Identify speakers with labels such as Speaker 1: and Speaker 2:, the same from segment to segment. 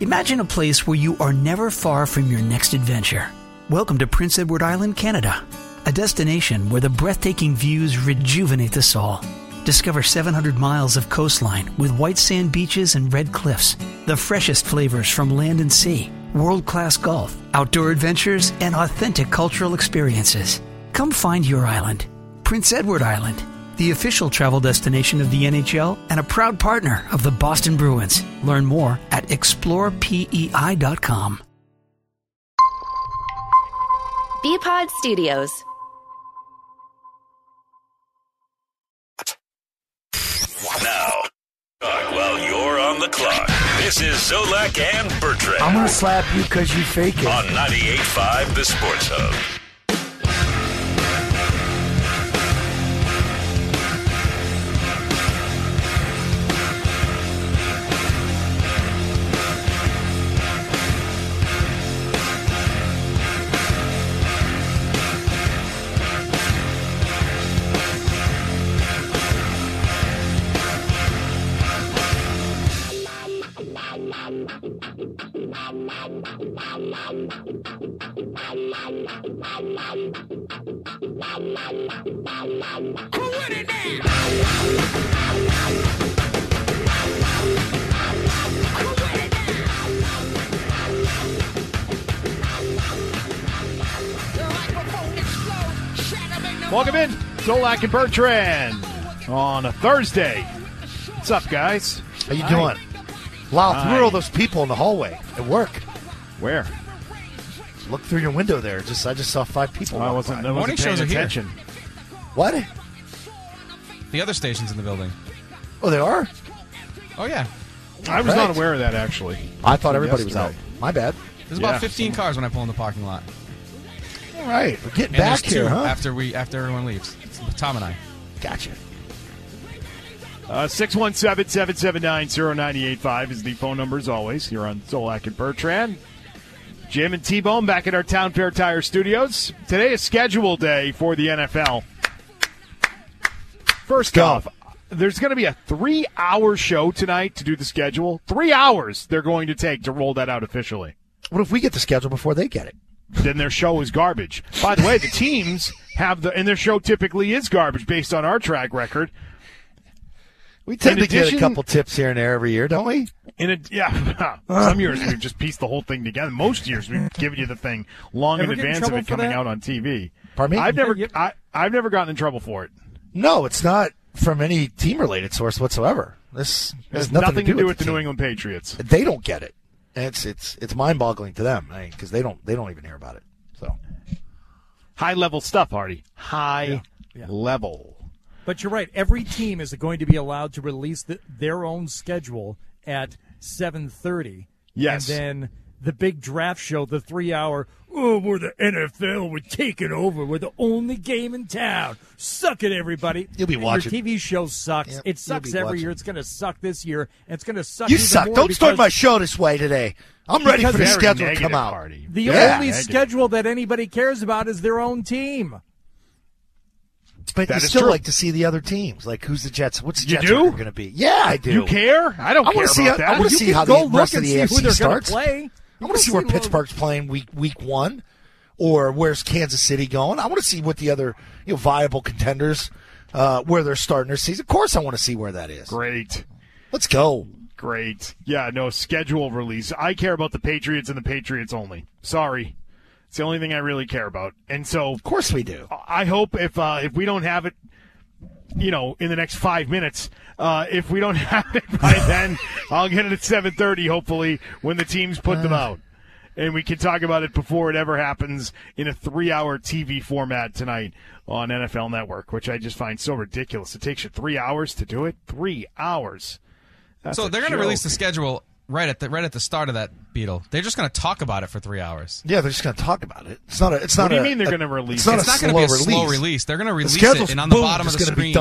Speaker 1: Imagine a place where you are never far from your next adventure. Welcome to Prince Edward Island, Canada, a destination where the breathtaking views rejuvenate the soul. Discover 700 miles of coastline with white sand beaches and red cliffs, the freshest flavors from land and sea, world-class golf, outdoor adventures, and authentic cultural experiences. Come find your island. Prince Edward Island, the official travel destination of the NHL and a proud partner of the Boston Bruins. Learn more at explorepei.com.
Speaker 2: Bpod Studios.
Speaker 3: Now, while you're on the clock, this is Zolak and Bertrand.
Speaker 4: I'm going to slap you because you fake it.
Speaker 3: On 98.5 The Sports Hub.
Speaker 5: Welcome in, Zolak and Bertrand on a Thursday. What's up, guys?
Speaker 4: How you doing? Wow, through all those people in the hallway at work.
Speaker 5: Where?
Speaker 4: Look through your window there. I just saw 5 people.
Speaker 5: I wasn't
Speaker 6: Morning
Speaker 5: paying
Speaker 6: shows are here.
Speaker 5: attention.
Speaker 4: What?
Speaker 6: The other stations in the building.
Speaker 4: Oh, they are?
Speaker 6: Oh, yeah.
Speaker 5: I was not aware of that, actually.
Speaker 4: I thought everybody was
Speaker 5: Yesterday.
Speaker 4: out. My bad.
Speaker 6: There's about 15 cars when I pull in the parking lot.
Speaker 4: All right, we're getting
Speaker 6: And
Speaker 4: back
Speaker 6: there's
Speaker 4: here,
Speaker 6: 2
Speaker 4: huh?
Speaker 6: after everyone leaves. It's Tom and I.
Speaker 4: Gotcha.
Speaker 5: 617-779-0985 is the phone number, as always, here on Zolak and Bertrand. Jim and T-Bone back at our Town Fair Tire Studios. Today is schedule day for the NFL. First off, there's going to be a 3-hour show tonight to do the schedule. 3 hours they're going to take to roll that out officially.
Speaker 4: What if we get the schedule before they get it?
Speaker 5: Then their show is garbage. By the way, the teams have and their show typically is garbage based on our track record.
Speaker 4: We tend to get a couple tips here and there every year, don't we?
Speaker 5: Some years we've just pieced the whole thing together. Most years we've given you the thing long in advance of it coming out on TV.
Speaker 4: Pardon me?
Speaker 5: I've never gotten in trouble for it.
Speaker 4: No, it's not from any team-related source whatsoever. This has
Speaker 5: nothing to do with
Speaker 4: the
Speaker 5: New England Patriots.
Speaker 4: They don't get it. It's mind-boggling to them because they don't even hear about it. So
Speaker 5: high level stuff, Hardy. High level.
Speaker 7: But you're right. Every team is going to be allowed to release their own schedule at 7:30.
Speaker 5: Yes,
Speaker 7: and then the big draft show, the 3-hour. Oh, we're the NFL. We're taking over. We're the only game in town. Suck it, everybody.
Speaker 4: You'll be watching.
Speaker 7: Your TV show sucks.
Speaker 4: Yep,
Speaker 7: it sucks every year. It's going to suck this year, and it's going to suck.
Speaker 4: You
Speaker 7: even
Speaker 4: suck.
Speaker 7: more
Speaker 4: Don't start my show this way today. I'm ready for the schedule to come out.
Speaker 5: Party.
Speaker 7: The only schedule that anybody cares about is their own team.
Speaker 4: But you still like to see the other teams. Like, who's the Jets? What's the Jets going to be? Yeah, I do.
Speaker 5: You care? I don't care about that.
Speaker 4: I want to see how the rest of the AFC starts.
Speaker 7: I
Speaker 4: want to see where Pittsburgh's playing week 1, or where's Kansas City going. I want to see what the other viable contenders, where they're starting their season. Of course, I want to see where that is.
Speaker 5: Great.
Speaker 4: Let's go.
Speaker 5: Great. Yeah, no, schedule release. I care about the Patriots and the Patriots only. Sorry. It's the only thing I really care about. And so,
Speaker 4: of course we do.
Speaker 5: I hope if we don't have it, in the next 5 minutes, if we don't have it by then, I'll get it at 7:30, hopefully, when the teams put them out. And we can talk about it before it ever happens in a 3-hour TV format tonight on NFL Network, which I just find so ridiculous. It takes you 3 hours to do it? 3 hours. That's
Speaker 6: so they're going to release the schedule right at the start of that, Beetle. They're just going to talk about it for 3 hours.
Speaker 4: Yeah, they're just going to talk about it. It's not. What
Speaker 5: do you mean they're going to release?
Speaker 6: It's not going to be a slow release. They're going to release it, and on the bottom of the screen.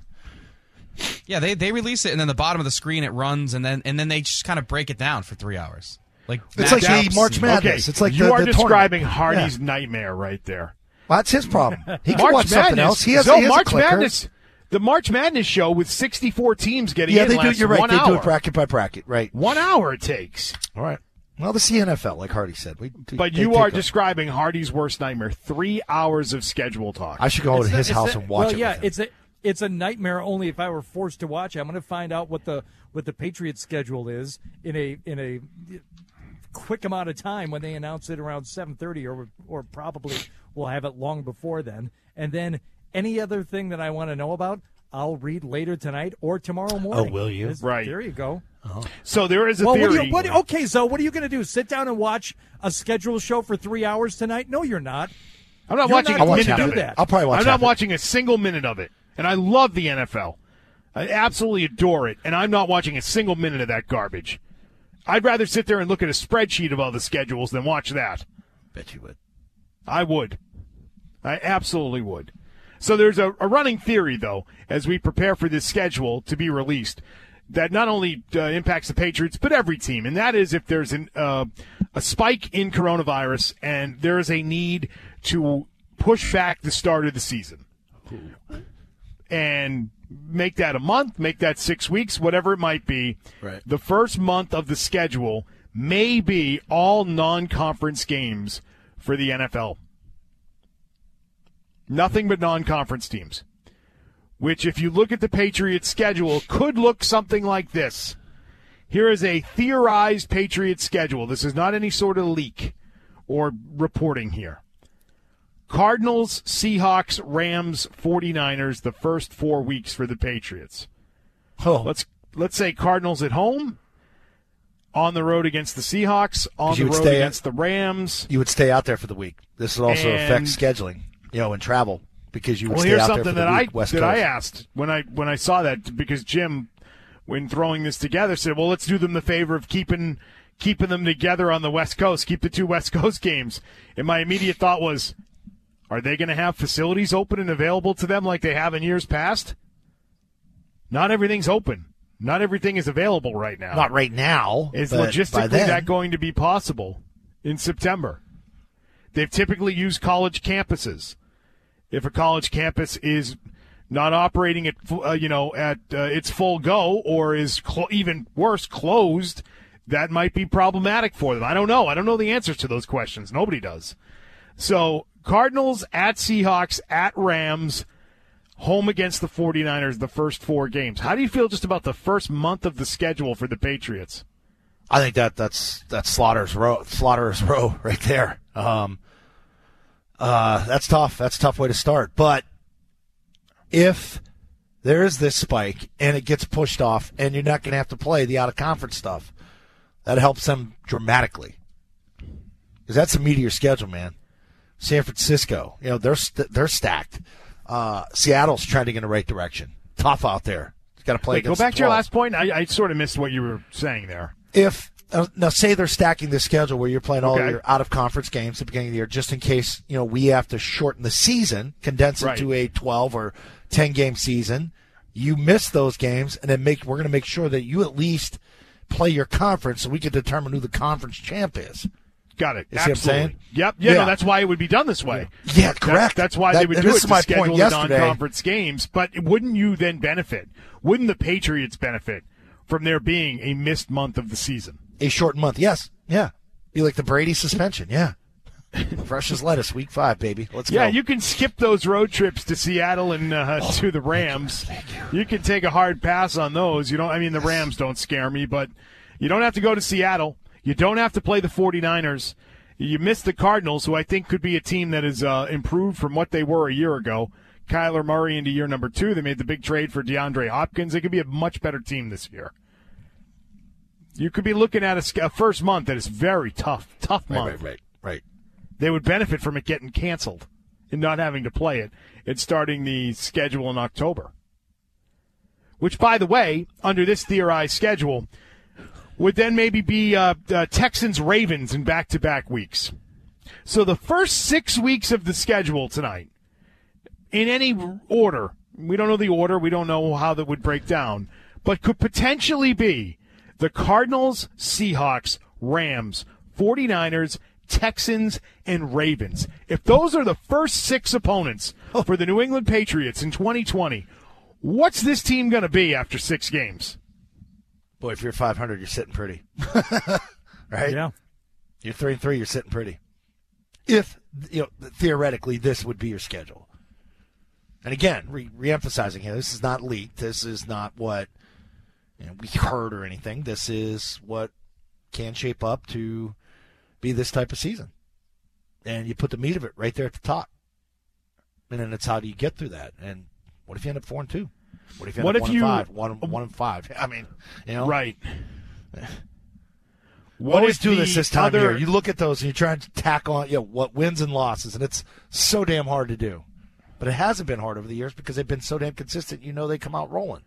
Speaker 6: Yeah, they release it, and then the bottom of the screen it runs, and then they just kind of break it down for 3 hours. Like
Speaker 4: it's like the March Madness.
Speaker 5: Okay.
Speaker 4: It's like
Speaker 5: you are describing
Speaker 4: tournament.
Speaker 5: Hardy's nightmare right there.
Speaker 4: Well, that's his problem. He can
Speaker 5: March
Speaker 4: watch something else. He has
Speaker 5: March
Speaker 4: a clicker.
Speaker 5: Madness. The March Madness show with 64 teams getting
Speaker 4: in.
Speaker 5: Yeah,
Speaker 4: they do. You're right. They
Speaker 5: do
Speaker 4: it bracket by bracket. Right.
Speaker 5: 1 hour it takes.
Speaker 4: All right. Well, this is the NFL, like Hardy said.
Speaker 5: But you are describing Hardy's worst nightmare. 3 hours of schedule talk.
Speaker 4: I should go to his house and watch it.
Speaker 7: Well, yeah,
Speaker 4: with him.
Speaker 7: it's a nightmare. Only if I were forced to watch it. I'm going to find out what the Patriots' schedule is in a quick amount of time when they announce it around 7:30, or probably we'll have it long before then. And then any other thing that I want to know about, I'll read later tonight or tomorrow morning.
Speaker 4: Oh, will you?
Speaker 5: Right.
Speaker 7: There you go.
Speaker 4: Oh.
Speaker 5: So there is a theory.
Speaker 7: Okay, so what are you going to do? Sit down and watch a schedule show for 3 hours tonight? No, you're not.
Speaker 5: I'm not watching a minute of it.
Speaker 4: I'll probably watch
Speaker 5: I'm not watching a single minute of it. And I love the NFL. I absolutely adore it. And I'm not watching a single minute of that garbage. I'd rather sit there and look at a spreadsheet of all the schedules than watch that.
Speaker 4: Bet you would.
Speaker 5: I would. I absolutely would. So there's a running theory, though, as we prepare for this schedule to be released, that not only impacts the Patriots, but every team. And that is if there's a spike in coronavirus and there is a need to push back the start of the season. And make that a month, make that 6 weeks, whatever it might be.
Speaker 4: Right.
Speaker 5: The first month of the schedule may be all non-conference games for the NFL. Nothing but non-conference teams. Which, if you look at the Patriots' schedule, could look something like this. Here is a theorized Patriots schedule. This is not any sort of leak or reporting here. Cardinals, Seahawks, Rams, 49ers, the first 4 weeks for the Patriots.
Speaker 4: Oh.
Speaker 5: Let's say Cardinals at home, on the road against the Seahawks, on the road against the Rams.
Speaker 4: You would stay out there for the week. This would also affect scheduling, and travel, because you would stay out there for the week, West Coast.
Speaker 5: I asked when I saw that, because Jim, when throwing this together, said, well, let's do them the favor of keeping them together on the West Coast, keep the 2 West Coast games. And my immediate thought was, are they going to have facilities open and available to them like they have in years past? Not everything's open. Not everything is available right now.
Speaker 4: Not right now.
Speaker 5: Is logistically that going to be possible in September? They've typically used college campuses. If a college campus is not operating at its full go, or is even worse, closed, that might be problematic for them. I don't know. I don't know the answers to those questions. Nobody does. So Cardinals at Seahawks at Rams, home against the 49ers, the first 4 games. How do you feel just about the first month of the schedule for the Patriots?
Speaker 4: I think that's Slaughter's row right there. That's tough. That's a tough way to start. But if there is this spike and it gets pushed off and you're not going to have to play the out-of-conference stuff, that helps them dramatically. Because that's a meteor schedule, man. San Francisco, they're stacked. Seattle's trending in the right direction. Tough out there. Got to play against
Speaker 5: Go back to your last point. I sort of missed what you were saying there.
Speaker 4: If now say they're stacking the schedule where you're playing all your out-of-conference games at the beginning of the year, just in case we have to shorten the season, condense it to a 12 or 10-game season. You miss those games, and then we're going to make sure that you at least play your conference so we can determine who the conference champ is.
Speaker 5: Got it.
Speaker 4: You see what I'm saying?
Speaker 5: Yep. Yeah. No, that's why it would be done this way.
Speaker 4: Yeah, correct.
Speaker 5: That's why they would do it to schedule the non-conference games. But wouldn't you then benefit? Wouldn't the Patriots benefit from there being a missed month of the season?
Speaker 4: A shortened month, yes. Yeah. Be like the Brady suspension, yeah. Fresh as lettuce, week 5, baby. Let's go.
Speaker 5: Yeah, you can skip those road trips to Seattle and to the Rams.
Speaker 4: Thank you.
Speaker 5: You can take a hard pass on those. The Rams don't scare me, but you don't have to go to Seattle. You don't have to play the 49ers. You miss the Cardinals, who I think could be a team that is improved from what they were a year ago. Kyler Murray into year number 2. They made the big trade for DeAndre Hopkins. They could be a much better team this year. You could be looking at a first month that is very tough month.
Speaker 4: Right.
Speaker 5: They would benefit from it getting canceled and not having to play it and starting the schedule in October. Which, by the way, under this theorized schedule, would then maybe be Texans-Ravens in back-to-back weeks. So the first 6 weeks of the schedule tonight, in any order, we don't know the order, we don't know how that would break down, but could potentially be the Cardinals, Seahawks, Rams, 49ers, Texans, and Ravens. If those are the first 6 opponents for the New England Patriots in 2020, what's this team going to be after 6 games?
Speaker 4: Boy, if you're 500, you're sitting pretty. Right?
Speaker 7: Yeah.
Speaker 4: You're 3-3. You're sitting pretty. If, theoretically, this would be your schedule. And again, re-emphasizing here, this is not leaked. This is not what we heard or anything. This is what can shape up to be this type of season. And you put the meat of it right there at the top. And then it's how do you get through that? And what if you end up 4-2? What if you end up 1-5? 1-5. I mean,
Speaker 5: Right.
Speaker 4: Always do this time of year. You look at those and you try to tack on what wins and losses, and it's so damn hard to do. But it hasn't been hard over the years because they've been so damn consistent. They come out rolling.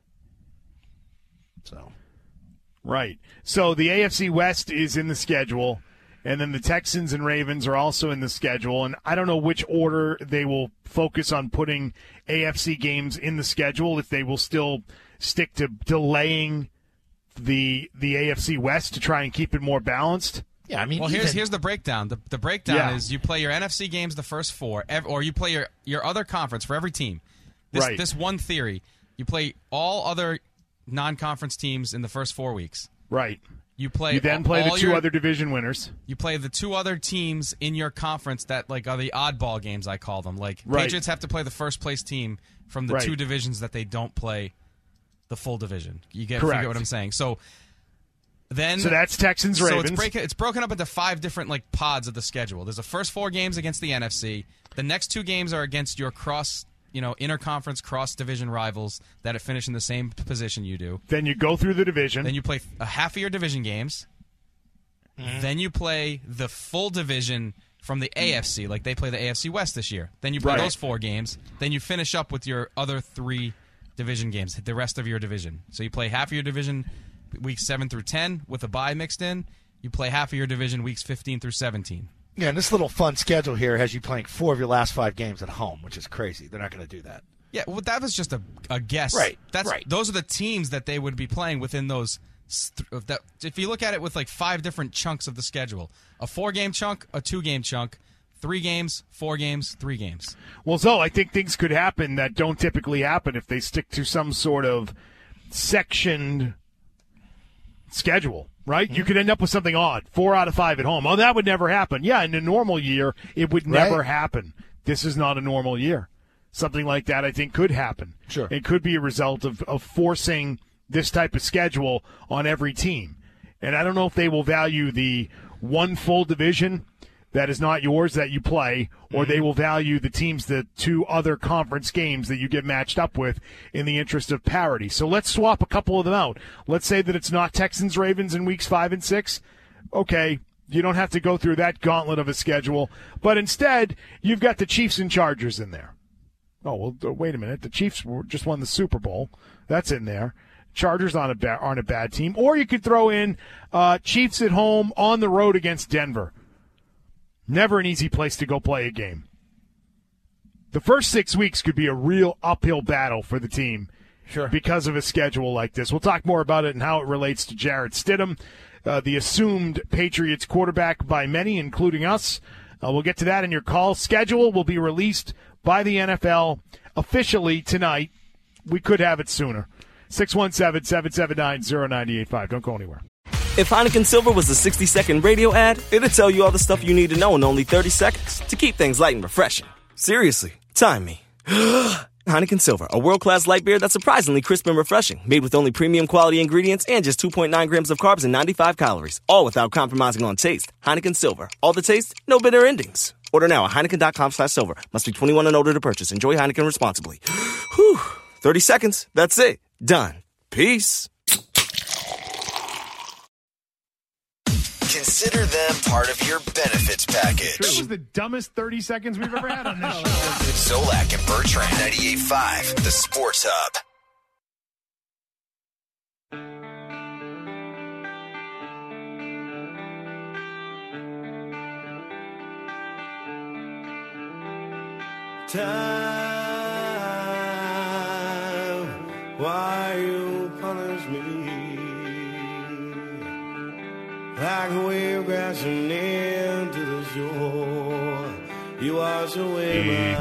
Speaker 4: So,
Speaker 5: right. So the AFC West is in the schedule, and then the Texans and Ravens are also in the schedule. And I don't know which order they will focus on putting AFC games in the schedule, if they will still stick to delaying the AFC West to try and keep it more balanced.
Speaker 4: Yeah, I mean,
Speaker 6: here's the breakdown. The breakdown is you play your NFC games the first 4, or you play your other conference for every team. This one theory, you play all other non-conference teams in the first 4 weeks.
Speaker 5: Right.
Speaker 6: You
Speaker 5: then play the 2 other division winners.
Speaker 6: You play the 2 other teams in your conference that are the oddball games, I call them. Patriots have to play the first place team from the 2 divisions that they don't play the full division. You get what I'm saying? So
Speaker 5: that's Texans Ravens.
Speaker 6: So it's broken up into 5 different pods of the schedule. There's the first 4 games against the NFC. The next 2 games are against your interconference cross-division rivals that finish in the same position you do.
Speaker 5: Then you go through the division.
Speaker 6: Then you play a half of your division games. Mm-hmm. Then you play the full division from the AFC, like they play the AFC West this year. Then you play those 4 games. Then you finish up with your other 3 division games, the rest of your division. So you play half of your division weeks 7 through 10 with a bye mixed in. You play half of your division weeks 15 through 17.
Speaker 4: Yeah, and this little fun schedule here has you playing 4 of your last 5 games at home, which is crazy. They're not going to do that.
Speaker 6: Yeah, well, that was just a guess.
Speaker 4: Right.
Speaker 6: Those are the teams that they would be playing within those. If you look at it with 5 different chunks of the schedule, a 4-game chunk, a 2-game chunk, 3 games, 4 games, 3 games.
Speaker 5: Well, Zoe, I think things could happen that don't typically happen if they stick to some sort of sectioned schedule, right? Mm-hmm. You could end up with something odd, 4 out of 5 at home. Oh, that would never happen. Yeah, in a normal year, it would never happen. This is not a normal year. Something like that, I think, could happen.
Speaker 4: Sure.
Speaker 5: It could be a result of forcing this type of schedule on every team. And I don't know if they will value the one full division that is not yours that you play, or they will value the teams, the 2 other conference games that you get matched up with in the interest of parity. So let's swap a couple of them out. Let's say that it's not Texans-Ravens in weeks 5 and 6. Okay, you don't have to go through that gauntlet of a schedule. But instead, you've got the Chiefs and Chargers in there. Oh, well, wait a minute. The Chiefs just won the Super Bowl. That's in there. Chargers aren't a bad team. Or you could throw in Chiefs at home on the road against Denver. Never an easy place to go play a game. The first 6 weeks could be a real uphill battle for the team because of a schedule like this. We'll talk more about it and how it relates to Jarrett Stidham, the assumed Patriots quarterback by many, including us. We'll get to that in your call. Schedule will be released by the NFL officially tonight. We could have it sooner. 617-779-0985. Don't go anywhere.
Speaker 8: If Heineken Silver was a 60-second radio ad, it'd tell you all the stuff you need to know in only 30 seconds to keep things light and refreshing. Seriously, time me. Heineken Silver, a world-class light beer that's surprisingly crisp and refreshing, made with only premium quality ingredients and just 2.9 grams of carbs and 95 calories, all without compromising on taste. Heineken Silver, all the taste, no bitter endings. Order now at Heineken.com/silver. Must be 21 and older to purchase. Enjoy Heineken responsibly. Whew, 30 seconds, that's it. Done. Peace.
Speaker 9: Consider them part of your benefits package.
Speaker 5: This was the dumbest 30 seconds we've ever had on this show.
Speaker 9: Zolak and Bertrand, 98.5, the Sports Hub.
Speaker 10: Time, why you punish me? Like a wave crashing into the shore, you wash away my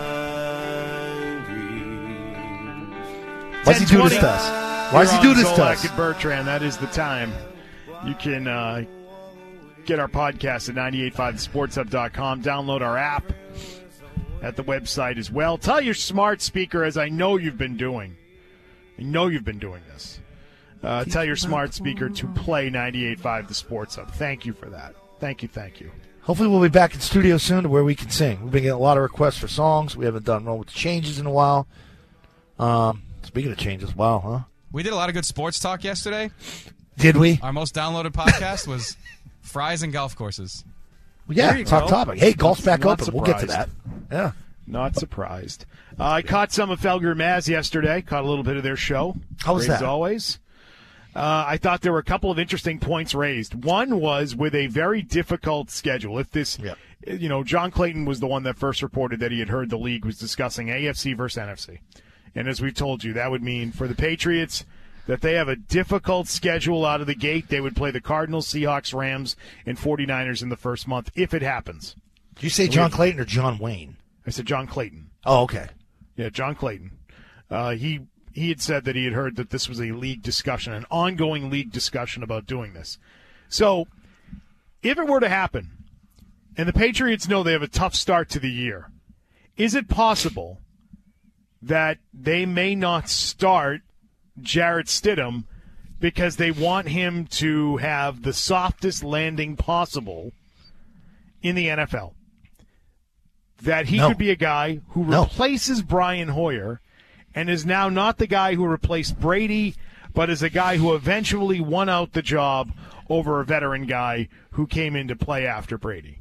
Speaker 10: dreams.
Speaker 4: Why does he do this to us? Why does he do this to us?
Speaker 5: Bertrand, that is the time. You can get our podcast at 985thesportshub.com. Download our app at the website as well. Tell your smart speaker, as I know you've been doing. I know you've been doing this. Tell your smart speaker to play 98.5 The Sports Hub. Thank you for that. Thank you.
Speaker 4: Hopefully we'll be back in studio soon to where we can sing. We've been getting a lot of requests for songs. We haven't done one with the changes in a while. Speaking of changes, wow, huh?
Speaker 6: We did a lot of good sports talk yesterday.
Speaker 4: Did we?
Speaker 6: Our most downloaded podcast was fries and golf courses.
Speaker 4: Well, yeah, it's our topic. Hey, golf's back open.
Speaker 5: Surprised.
Speaker 4: We'll get to that. Yeah.
Speaker 5: Not surprised. I caught some of Felger and Maz yesterday. Caught a little bit of their show.
Speaker 4: How was that?
Speaker 5: As always. I thought there were a couple of interesting points raised. One was with a very difficult schedule. If this, John Clayton was the one that first reported that he had heard the league was discussing AFC versus NFC. And as we've told you, that would mean for the Patriots that they have a difficult schedule out of the gate. They would play the Cardinals, Seahawks, Rams, and 49ers in the first month, if it happens.
Speaker 4: Did you say John Clayton or John Wayne?
Speaker 5: I said John Clayton.
Speaker 4: Oh, okay.
Speaker 5: Yeah, John Clayton. He had said that he had heard that this was a league discussion, an ongoing league discussion about doing this. So if it were to happen, and the Patriots know they have a tough start to the year, is it possible that they may not start Jarrett Stidham because they want him to have the softest landing possible in the NFL? That he could be a guy who replaces Brian Hoyer and is now not the guy who replaced Brady, but is a guy who eventually won out the job over a veteran guy who came into play after Brady.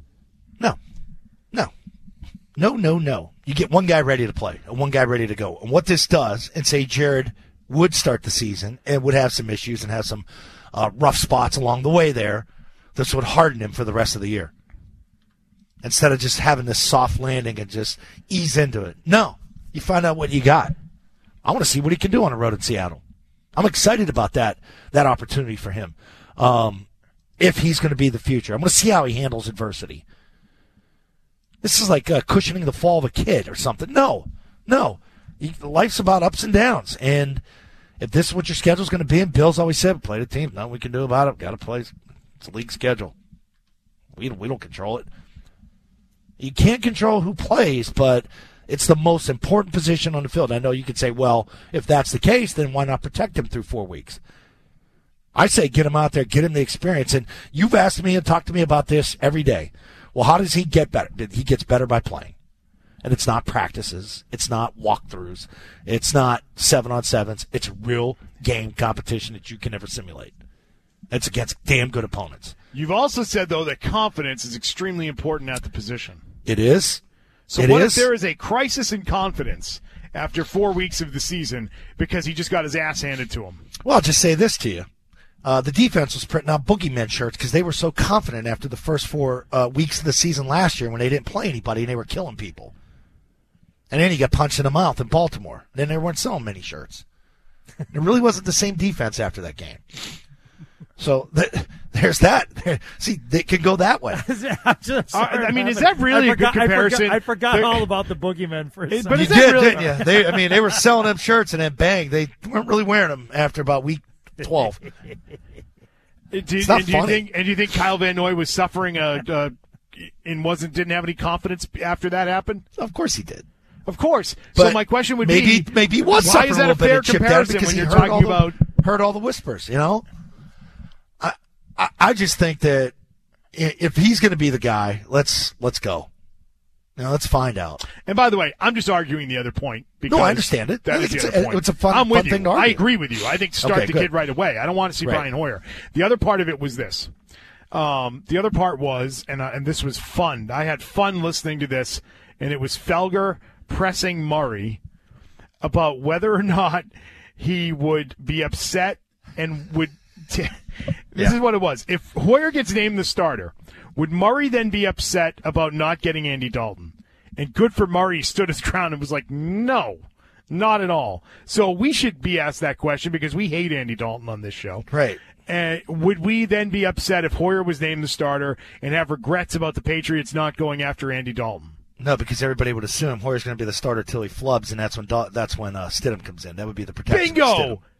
Speaker 4: No. You get one guy ready to play and one guy ready to go. And what this does, and say Jared would start the season and would have some issues and have some rough spots along the way there, this would harden him for the rest of the year. Instead of just having this soft landing and just ease into it. No, you find out what you got. I want to see what he can do on the road in Seattle. I'm excited about that opportunity for him. If he's going to be the future. I'm going to see how he handles adversity. This is like cushioning the fall of a kid or something. No. Life's about ups and downs. And if this is what your schedule's going to be, and Bill's always said, play the team. Nothing we can do about it. Got to play. It's a league schedule. We don't control it. You can't control who plays, but it's the most important position on the field. I know you could say, well, if that's the case, then why not protect him through 4 weeks? I say get him out there, get him the experience. And you've asked me and talked to me about this every day. Well, how does he get better? He gets better by playing. And it's not practices. It's not walkthroughs. It's not 7-on-7s. It's real game competition that you can never simulate. It's against damn good opponents.
Speaker 5: You've also said, though, that confidence is extremely important at the position.
Speaker 4: It is.
Speaker 5: So what if there is a crisis in confidence after 4 weeks of the season because he just got his ass handed to him?
Speaker 4: Well, I'll just say this to you. The defense was printing out boogeyman shirts because they were so confident after the first 4 weeks of the season last year when they didn't play anybody and they were killing people. And then he got punched in the mouth in Baltimore. Then they weren't selling many shirts. It really wasn't the same defense after that game. So there's that. See, they can go that way.
Speaker 5: I mean, is that really a good comparison?
Speaker 7: I forgot all about the boogeymen for a second.
Speaker 5: But
Speaker 4: you did, didn't you? They were selling them shirts, and then bang, they weren't really wearing them after about week 12.
Speaker 5: Do you think Kyle Van Noy was suffering and didn't have any confidence after that happened?
Speaker 4: Of course he did.
Speaker 5: Of course.
Speaker 4: But
Speaker 5: so my question would
Speaker 4: be, maybe he was
Speaker 5: why is that a fair comparison when you're talking about
Speaker 4: heard all the whispers? You know, I just think that if he's going to be the guy, let's go. Now let's find out.
Speaker 5: And by the way, I'm just arguing the other point. Because
Speaker 4: no, I understand it.
Speaker 5: That is the other point.
Speaker 4: It's a fun thing to argue.
Speaker 5: I agree with you. I think start the kid right away. I don't want to see Brian Hoyer. The other part of it was this. The other part was, and this was fun. I had fun listening to this, and it was Felger pressing Murray about whether or not he would be upset and would. This is what it was. If Hoyer gets named the starter, would Murray then be upset about not getting Andy Dalton? And good for Murray, he stood his ground and was like, no, not at all. So we should be asked that question because we hate Andy Dalton on this show.
Speaker 4: Right.
Speaker 5: Would we then be upset if Hoyer was named the starter and have regrets about the Patriots not going after Andy Dalton?
Speaker 4: No, because everybody would assume Hoyer's going to be the starter till he flubs, and that's when Stidham comes in. That would be the protection.
Speaker 5: Bingo!
Speaker 4: Yeah.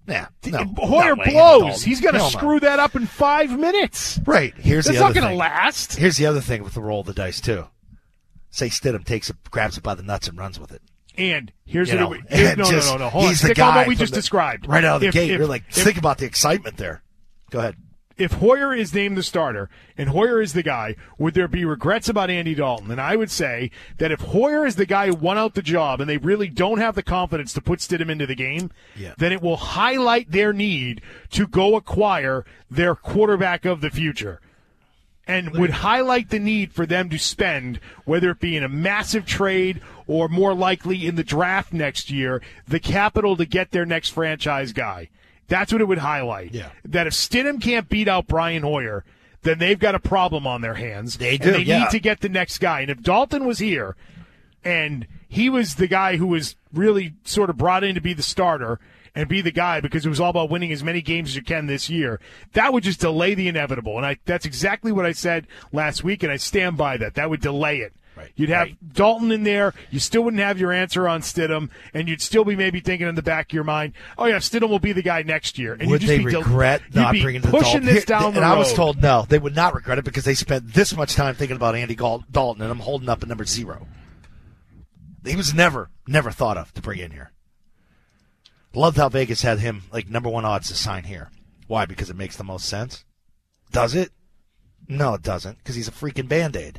Speaker 4: Yeah, no,
Speaker 5: Hoyer blows. He's going to screw that up in 5 minutes.
Speaker 4: Right.
Speaker 5: That's not going to last.
Speaker 4: Here's the other thing with the roll of the dice, too. Say Stidham grabs it by the nuts and runs with it.
Speaker 5: And here's
Speaker 4: no.
Speaker 5: Hold on.
Speaker 4: He's the
Speaker 5: Stick
Speaker 4: guy
Speaker 5: on what we just described.
Speaker 4: Right out of the gate. You're like, think about the excitement there. Go ahead.
Speaker 5: If Hoyer is named the starter and Hoyer is the guy, would there be regrets about Andy Dalton? And I would say that if Hoyer is the guy who won out the job and they really don't have the confidence to put Stidham into the game, then it will highlight their need to go acquire their quarterback of the future. And would highlight the need for them to spend, whether it be in a massive trade or more likely in the draft next year, the capital to get their next franchise guy. That's what it would highlight.
Speaker 4: Yeah.
Speaker 5: That if Stidham can't beat out Brian Hoyer, then they've got a problem on their hands.
Speaker 4: They do,
Speaker 5: and they need to get the next guy. And if Dalton was here and he was the guy who was really sort of brought in to be the starter and be the guy because it was all about winning as many games as you can this year, that would just delay the inevitable. And that's exactly what I said last week, and I stand by that. That would delay it.
Speaker 4: Right.
Speaker 5: You'd have Dalton in there. You still wouldn't have your answer on Stidham, and you'd still be maybe thinking in the back of your mind, oh, yeah, Stidham will be the guy next year. And
Speaker 4: would
Speaker 5: you'd just
Speaker 4: they regret not bringing the
Speaker 5: pushing
Speaker 4: Dalton?
Speaker 5: this down the road?
Speaker 4: And I was told no, they would not regret it because they spent this much time thinking about Andy Dalton, and I'm holding up at number 0. He was never thought of to bring in here. Loved how Vegas had him like number 1 odds to sign here. Why? Because it makes the most sense? Does it? No, it doesn't, because he's a freaking Band-Aid.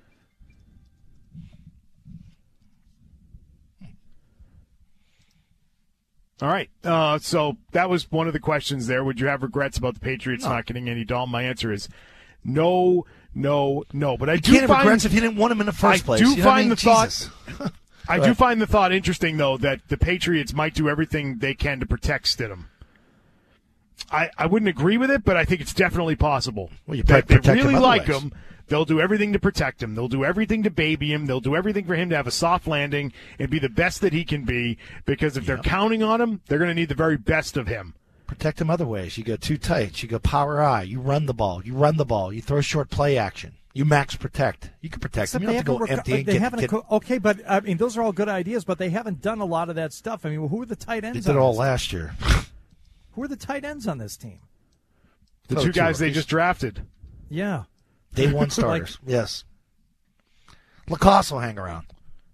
Speaker 5: All right. So that was one of the questions there. Would you have regrets about the Patriots not getting Andy Dalton? My answer is no. But I do
Speaker 4: find regrets if you didn't want him in the first place.
Speaker 5: I do find the thought. I do find the thought interesting, though, that the Patriots might do everything they can to protect Stidham. I wouldn't agree with it, but I think it's definitely possible.
Speaker 4: Well, you
Speaker 5: they
Speaker 4: protect
Speaker 5: really
Speaker 4: him
Speaker 5: like
Speaker 4: otherwise.
Speaker 5: him. They'll do everything to protect him. They'll do everything to baby him. They'll do everything for him to have a soft landing and be the best that he can be, because if they're counting on him, they're going to need the very best of him.
Speaker 4: Protect him other ways. You go too tight. You go power eye. You run the ball. You throw short play action. You max protect. You can protect him. You don't have to go empty.
Speaker 7: Okay, but I mean, those are all good ideas, but they haven't done a lot of that stuff. I mean, who are the tight ends?
Speaker 4: They did it all last year.
Speaker 7: Who are the tight ends on this team?
Speaker 5: The two guys they just drafted.
Speaker 7: Yeah.
Speaker 4: Day 1 starters. Yes. Lacoste will hang around.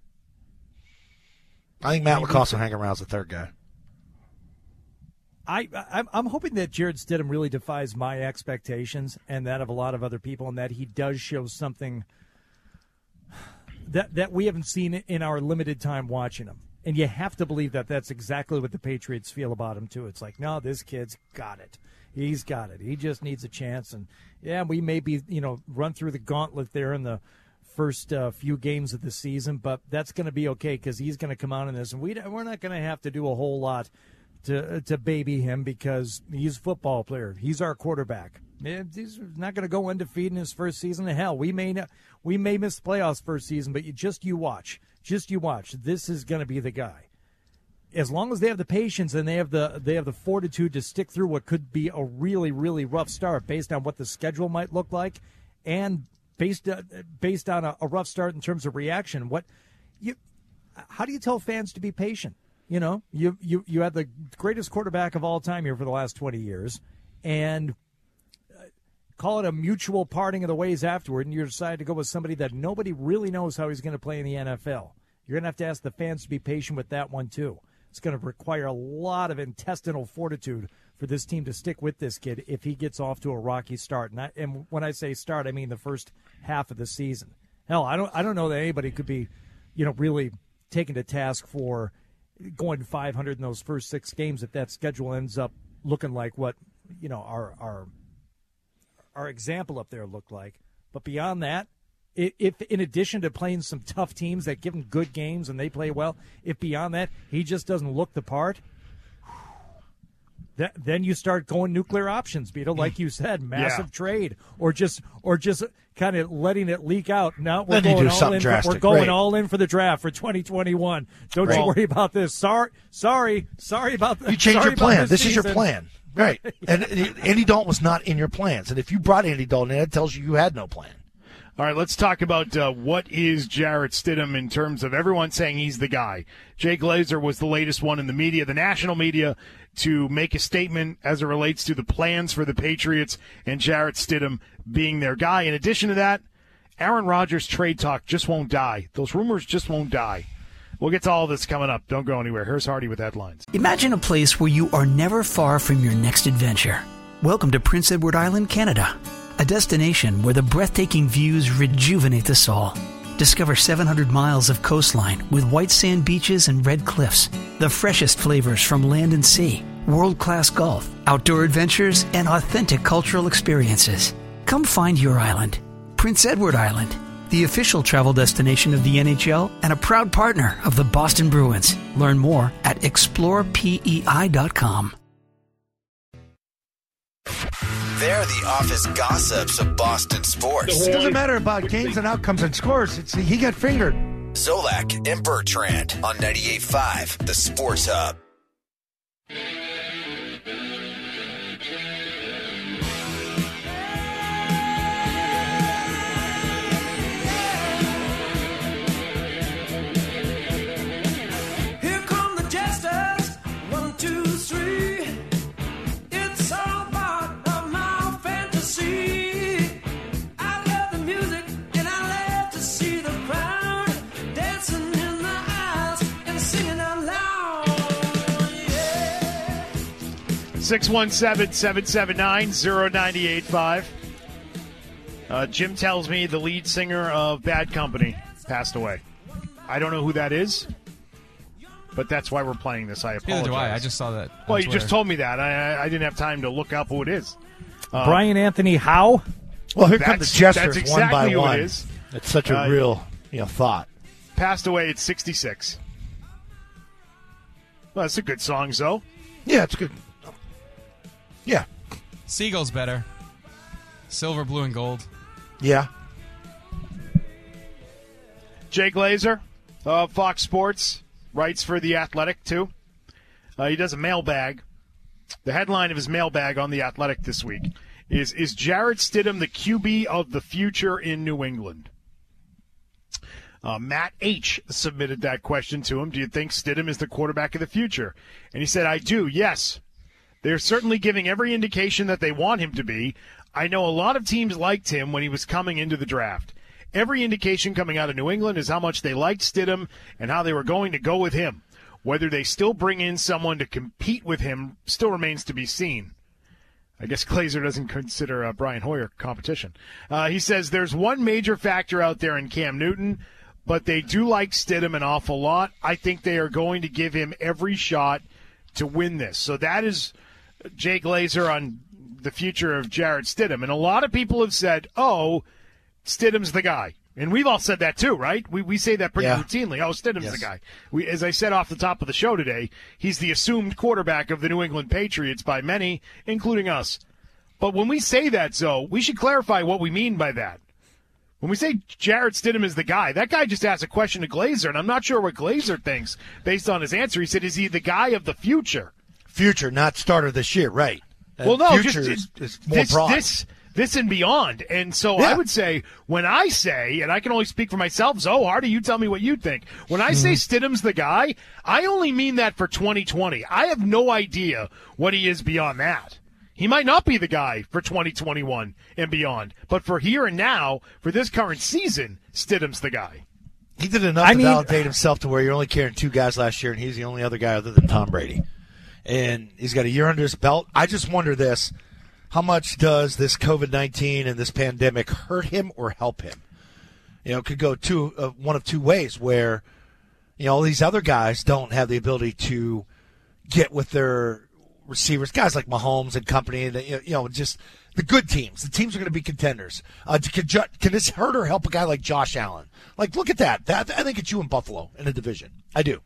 Speaker 4: I think Matt Lacoste will hang around as the third guy.
Speaker 7: I'm hoping that Jared Stidham really defies my expectations and that of a lot of other people, and that he does show something that we haven't seen in our limited time watching him. And you have to believe that that's exactly what the Patriots feel about him, too. It's like, no, this kid's got it. He's got it. He just needs a chance. And, yeah, we may be, run through the gauntlet there in the first few games of the season, but that's going to be okay because he's going to come out in this. And we're not going to have to do a whole lot to baby him because he's a football player. He's our quarterback. He's not going to go undefeated in his first season. Hell, we may miss the playoffs first season, but you watch. Just you watch. This is going to be the guy. As long as they have the patience and they have the fortitude to stick through what could be a really, really rough start based on what the schedule might look like, and based on a rough start in terms of reaction. How do you tell fans to be patient? You had the greatest quarterback of all time here for the last 20 years, and call it a mutual parting of the ways afterward, and you decide to go with somebody that nobody really knows how he's going to play in the NFL. You're going to ask the fans to be patient with that one, too. It's going to require a lot of intestinal fortitude for this team to stick with this kid if he gets off to a rocky start. And when I say start, I mean the first half of the season. Hell, I don't know that anybody could be, really taken to task for going 500 in those first 6 games if that schedule ends up looking like what, our example up there looked like. But beyond that, if in addition to playing some tough teams that give him good games and they play well, if beyond that he just doesn't look the part, then you start going nuclear options, Beto, like you said, massive trade, or just kind of letting it leak out. Now we're going all in. We're going all in for the draft for 2021. Don't you worry about this. Sorry about that.
Speaker 4: You change your plan. This is your plan. Right. And Andy Dalton was not in your plans. And if you brought Andy Dalton in, it tells you had no plan.
Speaker 5: All right, let's talk about what is Jarrett Stidham in terms of everyone saying he's the guy. Jay Glazer was the latest one in the media, the national media, to make a statement as it relates to the plans for the Patriots and Jarrett Stidham being their guy. In addition to that, Aaron Rodgers trade talk just won't die. Those rumors just won't die. We'll get to all this coming up. Don't go anywhere. Here's Hardy with headlines.
Speaker 1: Imagine a place where you are never far from your next adventure. Welcome to Prince Edward Island, Canada. A destination where the breathtaking views rejuvenate the soul. Discover 700 miles of coastline with white sand beaches and red cliffs. The freshest flavors from land and sea. World-class golf, outdoor adventures, and authentic cultural experiences. Come find your island. Prince Edward Island, the official travel destination of the NHL and a proud partner of the Boston Bruins. Learn more at explorepei.com.
Speaker 9: They're the office gossips of Boston sports.
Speaker 4: It doesn't matter about games and outcomes and scores. He got fingered.
Speaker 9: Zolak and Bertrand on 98.5, the Sports Hub.
Speaker 10: Here come the jesters, 1, 2, 3. It's all part of my fantasy. I love the music and I love to see the crowd dancing in the aisles and singing out loud. Yeah.
Speaker 5: 617-779-0985. Jim tells me the lead singer of Bad Company passed away. I don't know who that is, but that's why we're playing this. I apologize.
Speaker 6: Neither do I. I just saw that.
Speaker 5: Well,
Speaker 6: on
Speaker 5: you
Speaker 6: Twitter.
Speaker 5: just told me that. I didn't have time to look up who it is.
Speaker 7: Brian Anthony Howe?
Speaker 4: Well, here come the jesters
Speaker 5: That's exactly
Speaker 4: one by
Speaker 5: who
Speaker 4: one.
Speaker 5: it is.
Speaker 4: It's such a real thought.
Speaker 5: Passed away at 66. Well, that's a good song, Zoe.
Speaker 4: Yeah, it's good. Yeah.
Speaker 6: Seagull's better. Silver, blue, and gold.
Speaker 4: Yeah.
Speaker 5: Jay Glazer of Fox Sports writes for The Athletic, too. He does a mailbag. The headline of his mailbag on The Athletic this week is Jarrett Stidham the QB of the future in New England? Matt H. submitted that question to him. Do you think Stidham is the quarterback of the future? And he said, I do, yes. They're certainly giving every indication that they want him to be. I know a lot of teams liked him when he was coming into the draft. Every indication coming out of New England is how much they liked Stidham and how they were going to go with him. Whether they still bring in someone to compete with him still remains to be seen. I guess Glazer doesn't consider Brian Hoyer competition. He says there's one major factor out there in Cam Newton, but they do like Stidham an awful lot. I think they are going to give him every shot to win this. So that is Jay Glazer on the future of Jarrett Stidham. And a lot of people have said, oh, Stidham's the guy. And we've all said that too, right? We say that pretty routinely. Oh, Stidham's the guy. As I said off the top of the show today, he's the assumed quarterback of the New England Patriots by many, including us. But when we say that, Zoe, we should clarify what we mean by that. When we say Jarrett Stidham is the guy, that guy just asked a question to Glazer, and I'm not sure what Glazer thinks based on his answer. He said, is he the guy of the future?
Speaker 4: Future, not starter this year, right.
Speaker 5: Well, no,
Speaker 4: future is more broad.
Speaker 5: This and beyond. And so I would say, when I say, and I can only speak for myself, Zoe, Hardy, you tell me what you think. When I say Stidham's the guy, I only mean that for 2020. I have no idea what he is beyond that. He might not be the guy for 2021 and beyond. But for here and now, for this current season, Stidham's the guy.
Speaker 4: He did enough to validate himself to where you're only carrying two guys last year, and he's the only other guy other than Tom Brady. And he's got a year under his belt. I just wonder this. How much does this COVID-19 and this pandemic hurt him or help him? You know, it could go one of two ways where, you know, all these other guys don't have the ability to get with their receivers, guys like Mahomes and company, and, you know, just the good teams. The teams are going to be contenders. Can this hurt or help a guy like Josh Allen? Like, look at that. I think it's you in Buffalo in a division. I do.